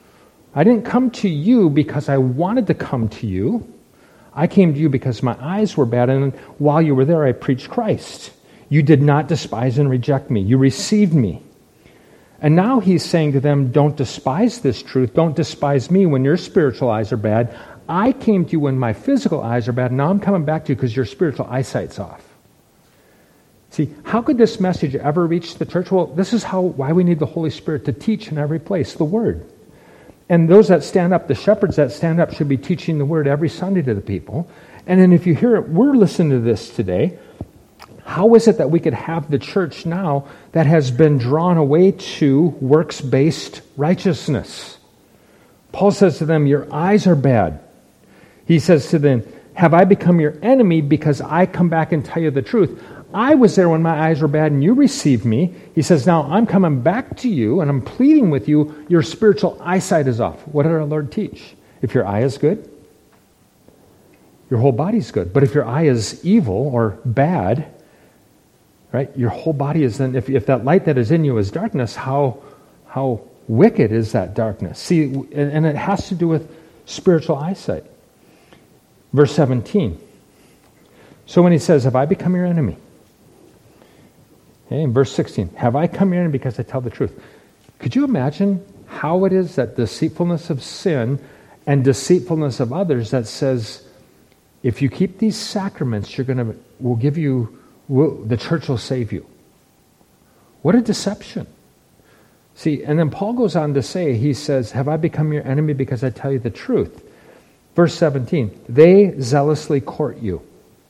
because I wanted to come to you. I came to you because my eyes were bad, and while you were there, I preached Christ. You did not despise and reject me. You received me. And now he's saying to them, don't despise this truth. Don't despise me when your spiritual eyes are bad. I came to you when my physical eyes are bad. Now I'm coming back to you because your spiritual eyesight's off. See, how could this message ever reach the church? Well, this is why we need the Holy Spirit to teach in every place, the Word. And those that stand up, the shepherds that stand up, should be teaching the Word every Sunday to the people. And then if you hear it, we're listening to this today. How is it that we could have the church now that has been drawn away to works-based righteousness? Paul says to them, your eyes are bad. He says to them, have I become your enemy because I come back and tell you the truth? I was there when my eyes were bad and you received me. He says, now I'm coming back to you and I'm pleading with you. Your spiritual eyesight is off. What did our Lord teach? If your eye is good, your whole body's good. But if your eye is evil or bad, right, your whole body is then, if that light that is in you is darkness, how wicked is that darkness. See, and it has to do with spiritual eyesight. Verse 17. So when he says, have I become your enemy? Okay, in verse 16, have I come your enemy because I tell the truth? Could you imagine how it is that deceitfulness of sin and deceitfulness of others that says, if you keep these sacraments, the church will save you. What a deception. See, and then Paul goes on to say, he says, have I become your enemy because I tell you the truth? Verse 17, they zealously court you.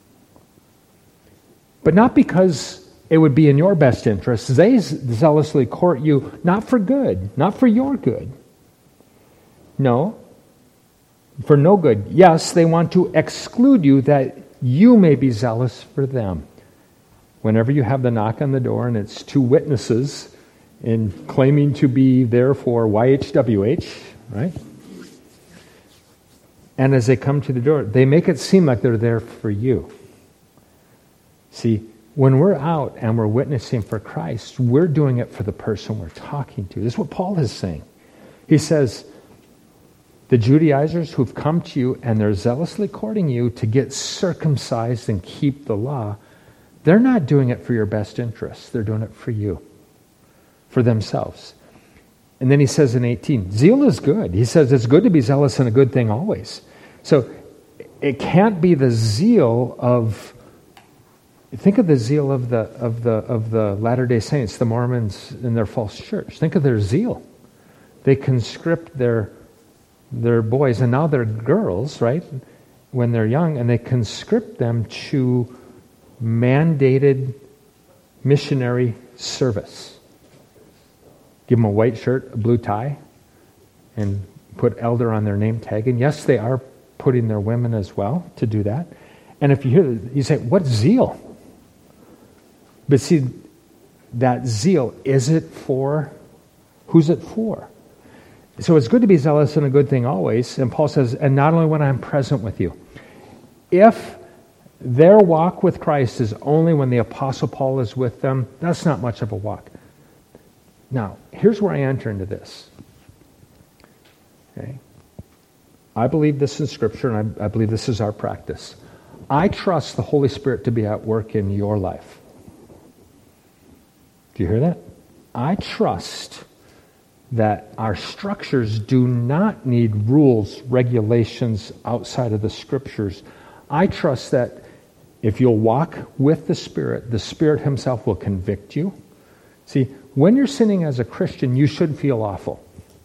But not because it would be in your best interest. They zealously court you, not for good, not for your good. No, for no good. Yes, they want to exclude you that you may be zealous for them. Whenever you have the knock on the door and it's two witnesses in claiming to be there for YHWH, right? And as they come to the door, they make it seem like they're there for you. See, when we're out and we're witnessing for Christ, we're doing it for the person we're talking to. This is what Paul is saying. He says, the Judaizers who've come to you and they're zealously courting you to get circumcised and keep the law, they're not doing it for your best interests. They're doing it for you, for themselves. And then he says in 18, zeal is good. He says it's good to be zealous and a good thing always. So it can't be the zeal of... Think of the zeal of the Latter-day Saints, the Mormons in their false church. Think of their zeal. They conscript their boys, and now they're girls, right, when they're young, and they conscript them to mandated missionary service. Give them a white shirt, a blue tie, and put elder on their name tag. And yes, they are putting their women as well to do that. And if you hear that, you say, what zeal? But see, that zeal, is it for, who's it for? So it's good to be zealous and a good thing always. And Paul says, and not only when I'm present with you. If their walk with Christ is only when the Apostle Paul is with them, that's not much of a walk. Now, here's where I enter into this. Okay? I believe this in Scripture, and I believe this is our practice. I trust the Holy Spirit to be at work in your life. Do you hear that? I trust that our structures do not need rules, regulations outside of the Scriptures. I trust that if you'll walk with the Spirit Himself will convict you. See, when you're sinning as a Christian, you should feel awful.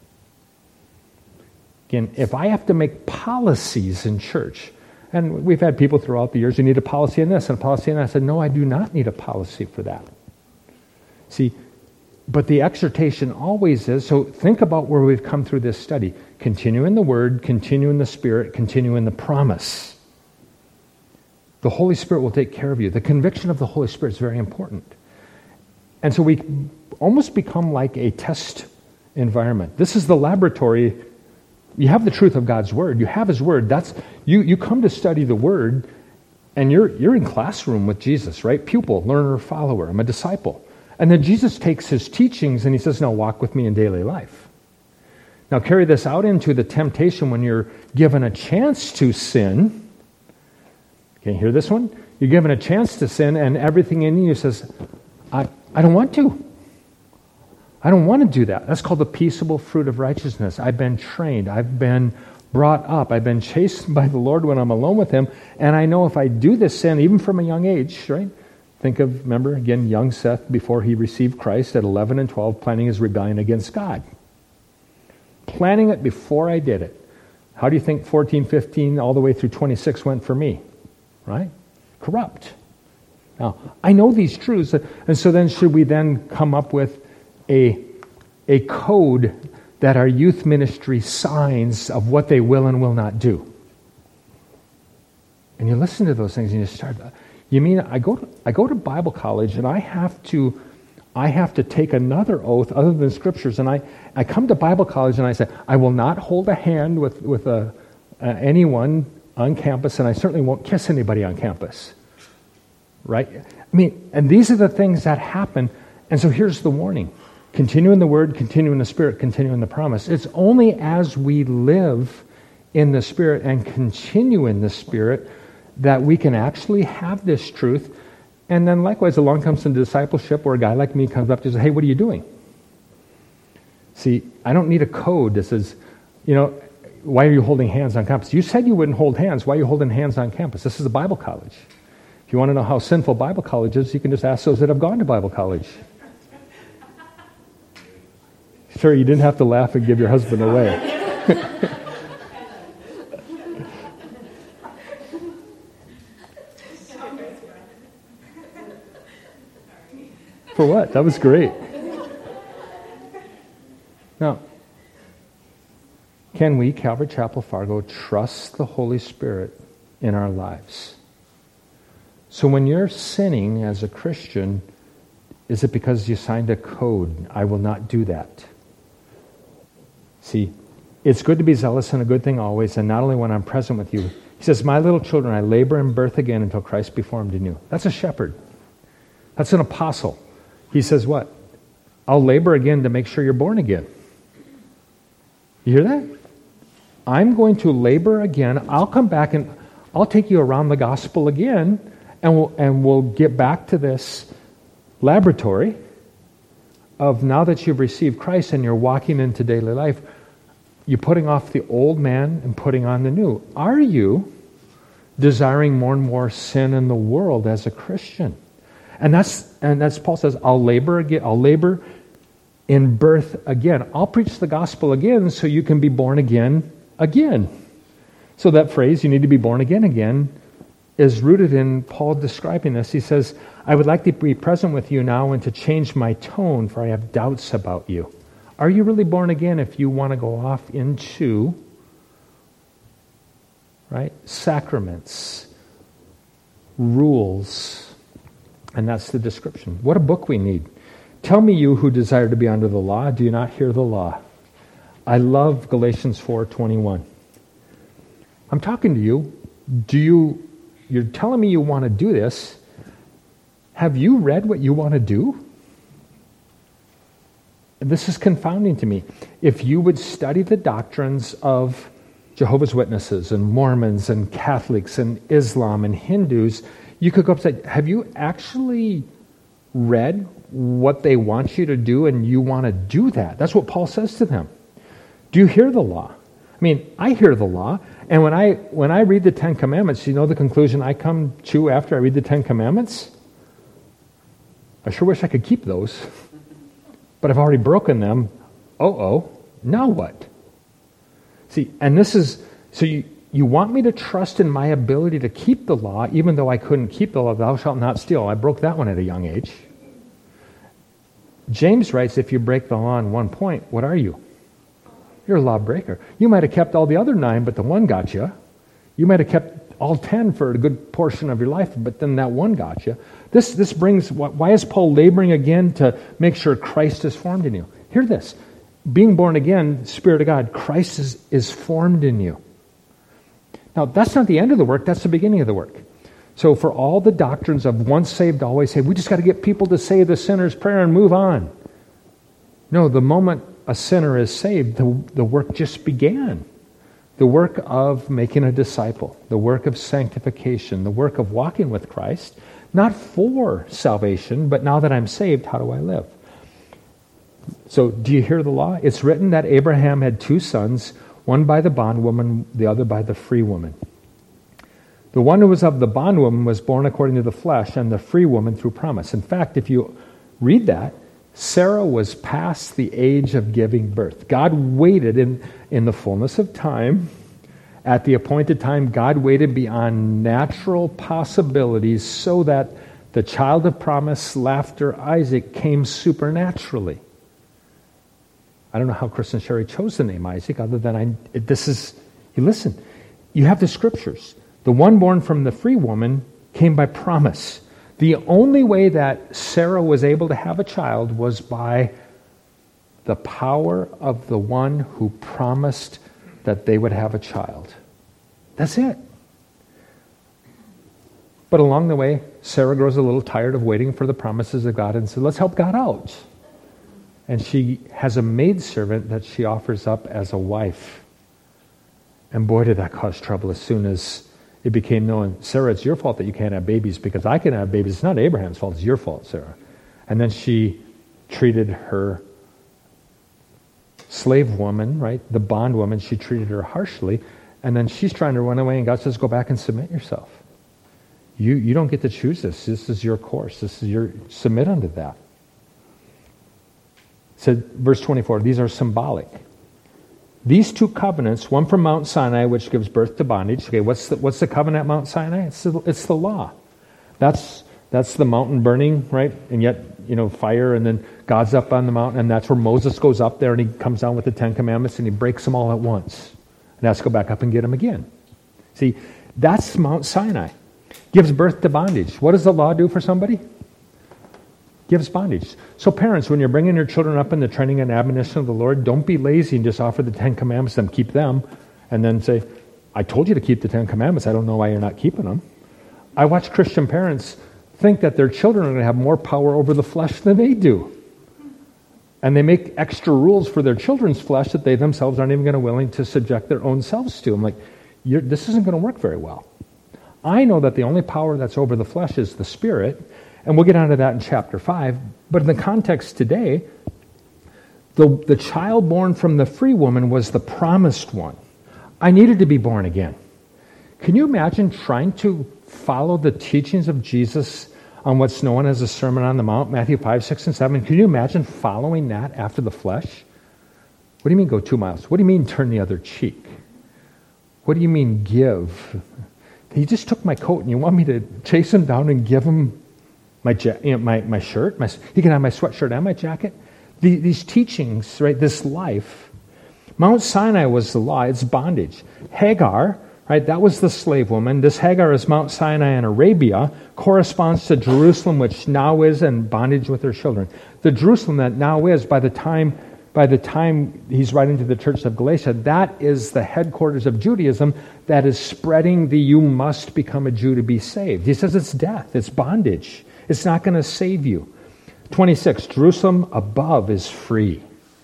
Again, if I have to make policies in church, and we've had people throughout the years, you need a policy on this and a policy on that. I said, no, I do not need a policy for that. See, but the exhortation always is, so think about where we've come through this study. Continue in the Word, continue in the Spirit, continue in the promise. The Holy Spirit will take care of you. The conviction of the Holy Spirit is very important. And so we almost become like a test environment. This is the laboratory. You have the truth of God's Word. You have His Word. That's you come to study the Word, and you're in classroom with Jesus, right? Pupil, learner, follower. I'm a disciple. And then Jesus takes His teachings and He says, now walk with me in daily life. Now carry this out into the temptation when you're given a chance to sin. Can you hear this one? You're given a chance to sin and everything in you says, I don't want to. I don't want to do that. That's called the peaceable fruit of righteousness. I've been trained. I've been brought up. I've been chased by the Lord when I'm alone with Him. And I know if I do this sin, even from a young age, right? Think of, remember, again, young Seth before he received Christ at 11 and 12, planning his rebellion against God. Planning it before I did it. How do you think 14, 15, all the way through 26 went for me? Right? Corrupt. Now, I know these truths, and so then should we then come up with a code that our youth ministry signs of what they will and will not do? And you listen to those things and you start... You mean I go to Bible college and I have to take another oath other than Scriptures, and I come to Bible college and I say I will not hold a hand with anyone on campus, and I certainly won't kiss anybody on campus. Right? I mean, and these are the things that happen. And so here's the warning: continue in the Word, continue in the Spirit, continue in the promise. It's only as we live in the Spirit and continue in the Spirit that we can actually have this truth. And then likewise, along comes some discipleship where a guy like me comes up to say, hey, what are you doing? See, I don't need a code that says, why are you holding hands on campus? You said you wouldn't hold hands. Why are you holding hands on campus? This is a Bible college. If you want to know how sinful Bible college is, you can just ask those that have gone to Bible college. Sure, you didn't have to laugh and give your husband away. For what? That was great. Now, can we, Calvary Chapel Fargo, trust the Holy Spirit in our lives? So when you're sinning as a Christian, is it because you signed a code? I will not do that. See, it's good to be zealous and a good thing always, and not only when I'm present with you. He says, my little children, I labor in birth again until Christ be formed in you. That's a shepherd. That's an apostle. He says what? I'll labor again to make sure you're born again. You hear that? I'm going to labor again. I'll come back and I'll take you around the gospel again, and we'll get back to this laboratory of now that you've received Christ and you're walking into daily life, you're putting off the old man and putting on the new. Are you desiring more and more sin in the world as a Christian? And that's Paul says, I'll labor again. I'll labor in birth again. I'll preach the gospel again so you can be born again. So that phrase, you need to be born again, is rooted in Paul describing this. He says, I would like to be present with you now and to change my tone, for I have doubts about you. Are you really born again if you want to go off into, sacraments, rules? And that's the description. What a book we need. Tell me, you who desire to be under the law, do you not hear the law? I love Galatians 4:21. I'm talking to you. You're telling me you want to do this. Have you read what you want to do? This is confounding to me. If you would study the doctrines of Jehovah's Witnesses and Mormons and Catholics and Islam and Hindus, you could go up and say, have you actually read what they want you to do and you want to do that? That's what Paul says to them. Do you hear the law? I mean, I hear the law, and when I read the Ten Commandments, you know the conclusion I come to after I read the Ten Commandments? I sure wish I could keep those, but I've already broken them. Now what? See, and this is, so you want me to trust in my ability to keep the law, even though I couldn't keep the law, thou shalt not steal. I broke that one at a young age. James writes, if you break the law in one point, what are you? You're a lawbreaker. You might have kept all the other 9, but the one got you. You might have kept all 10 for a good portion of your life, but then that one got you. This brings, why is Paul laboring again to make sure Christ is formed in you? Hear this. Being born again, Spirit of God, Christ is formed in you. Now, that's not the end of the work. That's the beginning of the work. So for all the doctrines of once saved, always saved, we just got to get people to say the sinner's prayer and move on. No, the moment a sinner is saved, the work just began. The work of making a disciple, the work of sanctification, the work of walking with Christ, not for salvation, but now that I'm saved, how do I live? So do you hear the law? It's written that Abraham had 2 sons, one by the bondwoman, the other by the free woman. The one who was of the bondwoman was born according to the flesh, and the free woman through promise. In fact, if you read that, Sarah was past the age of giving birth. God waited in the fullness of time. At the appointed time, God waited beyond natural possibilities so that the child of promise, laughter, Isaac, came supernaturally. I don't know how Chris and Sherry chose the name Isaac, other than listen, you have the scriptures. The one born from the free woman came by promise. The only way that Sarah was able to have a child was by the power of the one who promised that they would have a child. That's it. But along the way, Sarah grows a little tired of waiting for the promises of God and said, let's help God out. And she has a maidservant that she offers up as a wife. And boy, did that cause trouble as soon as it became known, Sarah, it's your fault that you can't have babies because I can have babies. It's not Abraham's fault, it's your fault, Sarah. And then she treated her slave woman, right, the bondwoman, she treated her harshly. And then she's trying to run away, and God says, go back and submit yourself. You don't get to choose this. This is your course. Submit unto that. So, verse 24, these are symbolic. These two covenants, one from Mount Sinai, which gives birth to bondage. Okay, what's the covenant at Mount Sinai? It's the law. That's the mountain burning, right? And yet, fire, and then God's up on the mountain, and that's where Moses goes up there, and he comes down with the 10 Commandments, and he breaks them all at once. And has to go back up and get them again. See, that's Mount Sinai. Gives birth to bondage. What does the law do for somebody? Gives bondage. So parents, when you're bringing your children up in the training and admonition of the Lord, don't be lazy and just offer the 10 Commandments and keep them, and then say, I told you to keep the 10 Commandments. I don't know why you're not keeping them. I watch Christian parents think that their children are going to have more power over the flesh than they do. And they make extra rules for their children's flesh that they themselves aren't even going to willing to subject their own selves to. I'm like, this isn't going to work very well. I know that the only power that's over the flesh is the Spirit, and we'll get onto that in chapter 5. But in the context today, the child born from the free woman was the promised one. I needed to be born again. Can you imagine trying to follow the teachings of Jesus on what's known as the Sermon on the Mount, Matthew 5, 6, and 7. Can you imagine following that after the flesh? What do you mean go 2 miles? What do you mean turn the other cheek? What do you mean give? He just took my coat and you want me to chase him down and give him my shirt? He can have my sweatshirt and my jacket? These teachings, right, this life. Mount Sinai was the law, it's bondage. Hagar, right, that was the slave woman. This Hagar is Mount Sinai in Arabia, corresponds to Jerusalem, which now is in bondage with her children. The Jerusalem that now is, by the time he's writing to the church of Galatia, that is the headquarters of Judaism that is spreading the you must become a Jew to be saved. He says it's death, it's bondage. It's not going to save you. 26, Jerusalem above is free.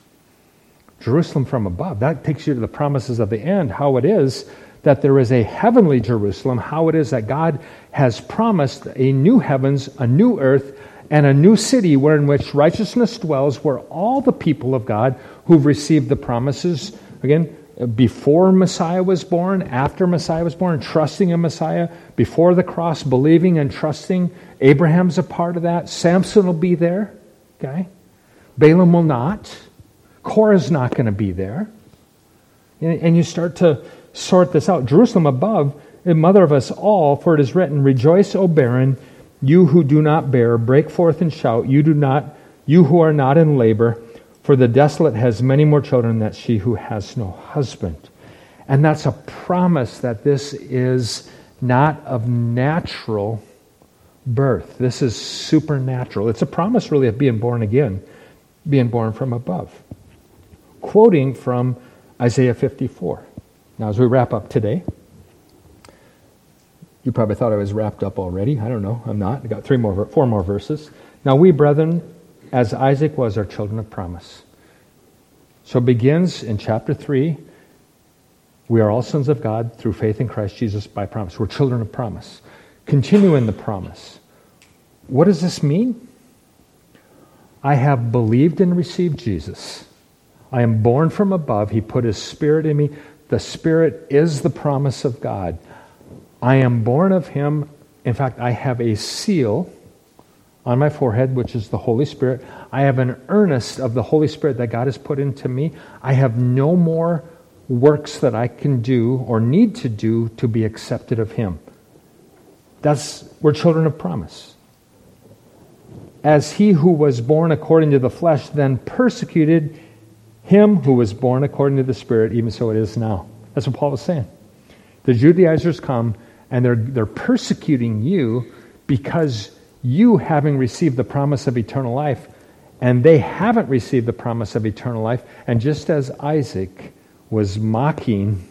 Jerusalem from above, that takes you to the promises of the end, how it is that there is a heavenly Jerusalem, how it is that God has promised a new heavens, a new earth, and a new city wherein which righteousness dwells, where all the people of God who've received the promises, again, before Messiah was born, after Messiah was born, trusting in Messiah, before the cross, believing and trusting. Abraham's a part of that. Samson will be there. Okay? Balaam will not. Korah's not going to be there. And you start to sort this out. Jerusalem above, the mother of us all, for it is written, Rejoice, O barren, you who do not bear, break forth and shout, you who are not in labor, for the desolate has many more children than she who has no husband. And that's a promise that this is not of natural birth. This is supernatural. It's a promise really of being born again, being born from above. Quoting from Isaiah 54. Now, as we wrap up today, you probably thought I was wrapped up already. I don't know. I'm not. I got 4 more verses. Now, we, brethren, as Isaac was, are children of promise. So it begins in chapter 3. We are all sons of God through faith in Christ Jesus by promise. We're children of promise. Continue in the promise. What does this mean? I have believed and received Jesus. I am born from above. He put His Spirit in me. The Spirit is the promise of God. I am born of Him. In fact, I have a seal on my forehead, which is the Holy Spirit. I have an earnest of the Holy Spirit that God has put into me. I have no more works that I can do or need to do to be accepted of Him. We're children of promise. As he who was born according to the flesh then persecuted him who was born according to the Spirit, even so it is now. That's what Paul was saying. The Judaizers come and they're persecuting you because you, having received the promise of eternal life, and they haven't received the promise of eternal life, and just as Isaac was mocking,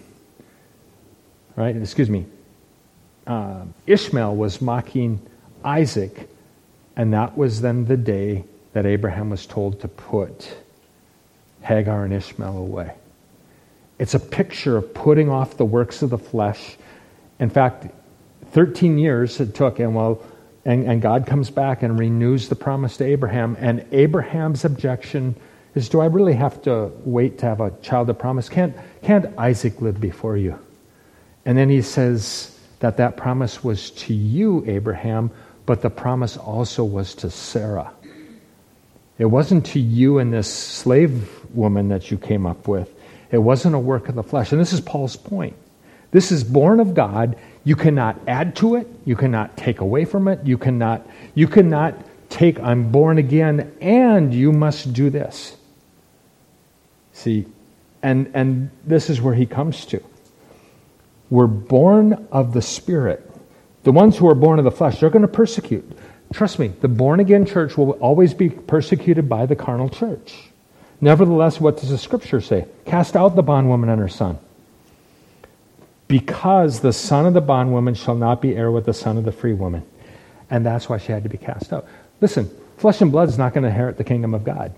Ishmael was mocking Isaac, and that was then the day that Abraham was told to put Hagar and Ishmael away. It's a picture of putting off the works of the flesh. In fact, 13 years it took, and God comes back and renews the promise to Abraham, and Abraham's objection is, do I really have to wait to have a child of promise? Can't Isaac live before you? And then he says that promise was to you, Abraham, but the promise also was to Sarah. It wasn't to you and this slave woman that you came up with. It wasn't a work of the flesh. And this is Paul's point. This is born of God. You cannot add to it. You cannot take away from it. You cannot take, I'm born again, and you must do this. See, and this is where he comes to. We're born of the Spirit. The ones who are born of the flesh, they're going to persecute. Trust me, the born-again church will always be persecuted by the carnal church. Nevertheless, what does the Scripture say? Cast out the bondwoman and her son. Because the son of the bondwoman shall not be heir with the son of the free woman. And that's why she had to be cast out. Listen, flesh and blood is not going to inherit the kingdom of God.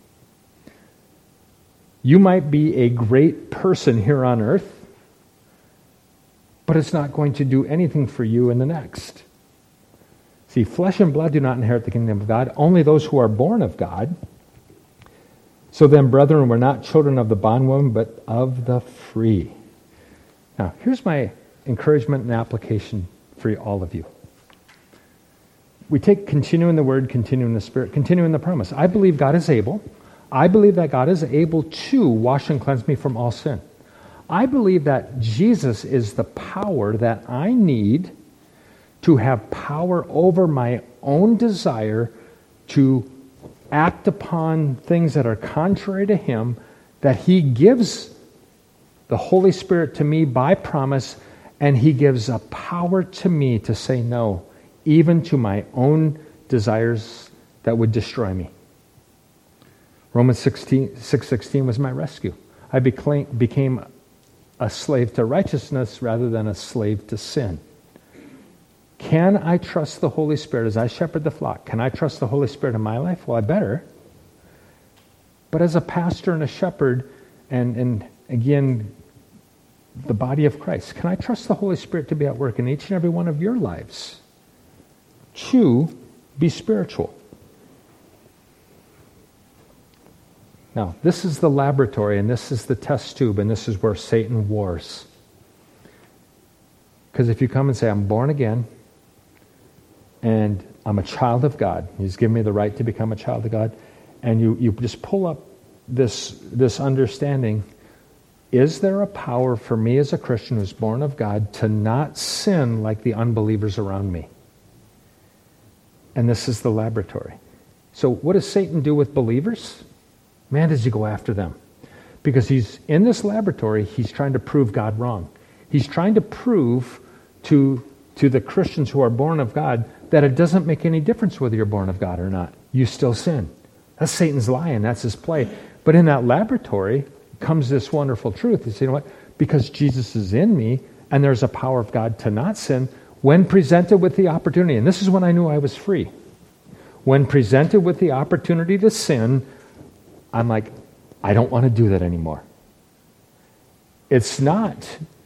You might be a great person here on earth, but it's not going to do anything for you in the next. See, flesh and blood do not inherit the kingdom of God, only those who are born of God. So then, brethren, we're not children of the bondwoman, but of the free. Now, here's my encouragement and application for all of you. We take continue in the Word, continue in the Spirit, continue in the promise. I believe God is able. I believe that God is able to wash and cleanse me from all sin. I believe that Jesus is the power that I need to have power over my own desire to act upon things that are contrary to Him, that He gives the Holy Spirit to me by promise, and He gives a power to me to say no, even to my own desires that would destroy me. Romans 6:16 was my rescue. I became a slave to righteousness rather than a slave to sin. Can I trust the Holy Spirit as I shepherd the flock? Can I trust the Holy Spirit in my life? Well, I better. But as a pastor and a shepherd, and again, the body of Christ, can I trust the Holy Spirit to be at work in each and every one of your lives to be spiritual? Now, this is the laboratory, and this is the test tube, and this is where Satan wars. Because if you come and say, I'm born again, and I'm a child of God, He's given me the right to become a child of God, and you just pull up this understanding, is there a power for me as a Christian who's born of God to not sin like the unbelievers around me? And this is the laboratory. So what does Satan do with believers? Man, does he go after them. Because he's in this laboratory, he's trying to prove God wrong. He's trying to prove to the Christians who are born of God that it doesn't make any difference whether you're born of God or not. You still sin. That's Satan's lie, and that's his play. But in that laboratory comes this wonderful truth. You say, you know what? Because Jesus is in me, and there's a power of God to not sin, when presented with the opportunity, and this is when I knew I was free. When presented with the opportunity to sin, I'm like, I don't want to do that anymore. It's not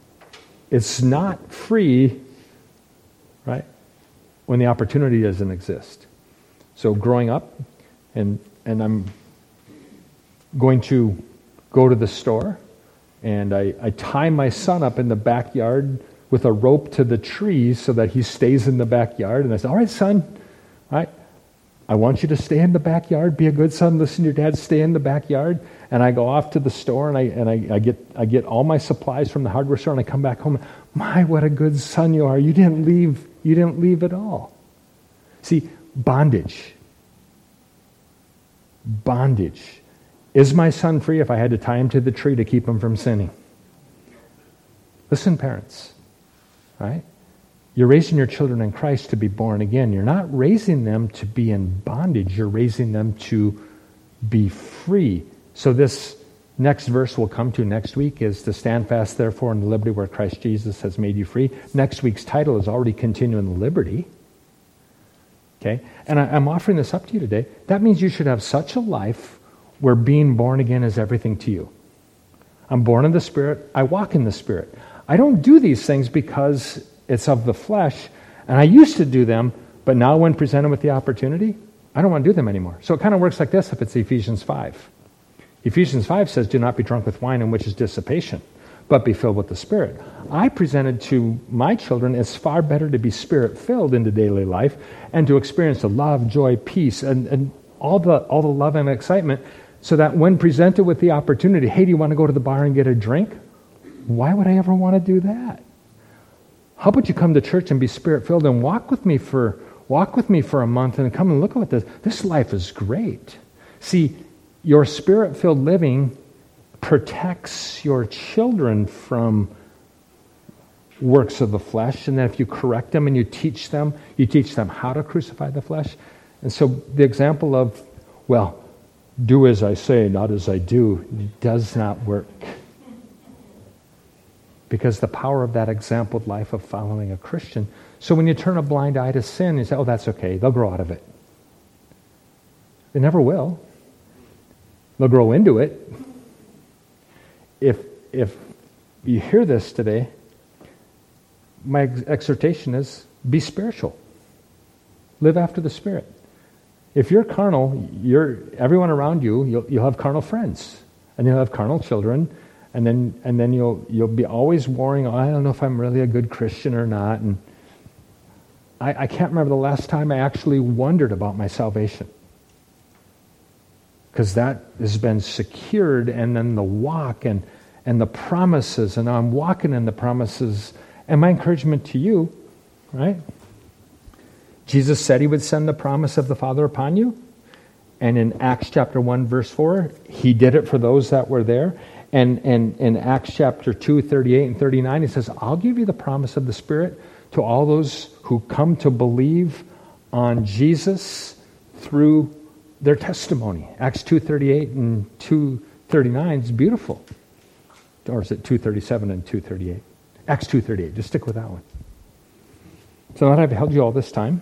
free, right, when the opportunity doesn't exist. So growing up, and I'm going to go to the store, and I tie my son up in the backyard with a rope to the trees so that he stays in the backyard. And I say, all right, son, all right, I want you to stay in the backyard, be a good son, listen to your dad, stay in the backyard. And I go off to the store, and I get all my supplies from the hardware store, and I come back home. My, what a good son you are. You didn't leave at all. See, bondage. Is my son free if I had to tie him to the tree to keep him from sinning? Listen, parents, right? You're raising your children in Christ to be born again. You're not raising them to be in bondage. You're raising them to be free. So this next verse we'll come to next week is to stand fast, therefore, in the liberty where Christ Jesus has made you free. Next week's title is already Continuing the Liberty. Okay? And I'm offering this up to you today. That means you should have such a life where being born again is everything to you. I'm born in the Spirit. I walk in the Spirit. I don't do these things because it's of the flesh, and I used to do them, but now when presented with the opportunity, I don't want to do them anymore. So it kind of works like this if it's Ephesians 5. Ephesians 5 says, do not be drunk with wine in which is dissipation, but be filled with the Spirit. I presented to my children it's far better to be Spirit-filled into daily life and to experience the love, joy, peace, and all the love and excitement, so that when presented with the opportunity, hey, do you want to go to the bar and get a drink? Why would I ever want to do that? How about you come to church and be Spirit-filled and walk with me for a month and come and look at what this life is great. See, your Spirit-filled living protects your children from works of the flesh, and then if you correct them and you teach them how to crucify the flesh. And so the example of, well, do as I say, not as I do, does not work. Because the power of that exampled life of following a Christian. So when you turn a blind eye to sin, you say, oh, that's okay, they'll grow out of it. They never will. They'll grow into it. If you hear this today, my exhortation is be spiritual. Live after the Spirit. If you're carnal, everyone around you, you'll have carnal friends, and you'll have carnal children, and then you'll be always worrying, oh, I don't know if I'm really a good Christian or not. And I can't remember the last time I actually wondered about my salvation, because that has been secured, and then the walk and the promises, and I'm walking in the promises. And my encouragement to you, right? Jesus said he would send the promise of the Father upon you. And in Acts chapter 1, verse 4, he did it for those that were there. And in Acts chapter 2, 38 and 39, he says, I'll give you the promise of the Spirit to all those who come to believe on Jesus through their testimony. Acts 2:38 and 2:39 is beautiful. Or is it 2:37 and 2:38? Acts 2:38. Just stick with that one. So now that I've held you all this time,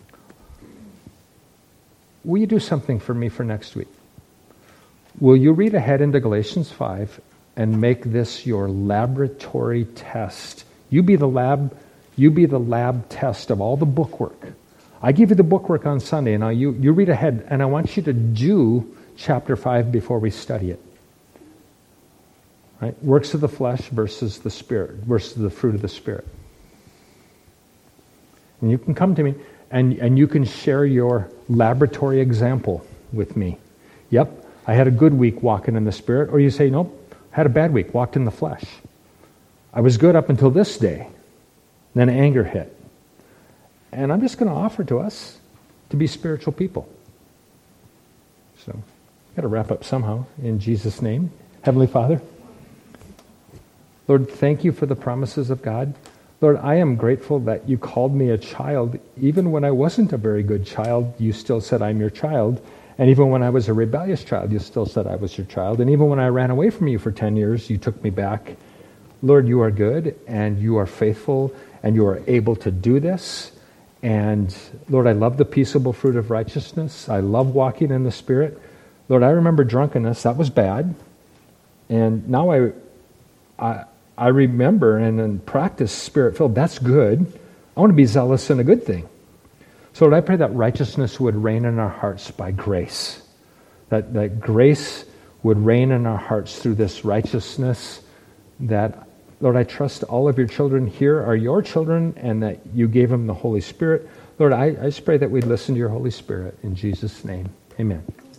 will you do something for me for next week? Will you read ahead into Galatians 5 and make this your laboratory test? You be the lab test of all the bookwork. I give you the bookwork on Sunday, and now you read ahead, and I want you to do chapter 5 before we study it. Right? Works of the flesh versus the Spirit, versus the fruit of the Spirit. And you can come to me, and you can share your laboratory example with me. Yep, I had a good week walking in the Spirit. Or you say, nope, I had a bad week, walked in the flesh. I was good up until this day. Then anger hit. And I'm just going to offer to us to be spiritual people. So, I've got to wrap up somehow in Jesus' name. Heavenly Father, Lord, thank you for the promises of God. Lord, I am grateful that you called me a child. Even when I wasn't a very good child, you still said I'm your child. And even when I was a rebellious child, you still said I was your child. And even when I ran away from you for 10 years, you took me back. Lord, you are good, and you are faithful, and you are able to do this. And Lord, I love the peaceable fruit of righteousness. I love walking in the Spirit. Lord, I remember drunkenness. That was bad. And now I remember and practice Spirit-filled. That's good. I want to be zealous in a good thing. So Lord, I pray that righteousness would reign in our hearts by grace. That grace would reign in our hearts through this righteousness. That, Lord, I trust all of your children here are your children, and that you gave them the Holy Spirit. Lord, I just pray that we'd listen to your Holy Spirit. In Jesus' name, amen.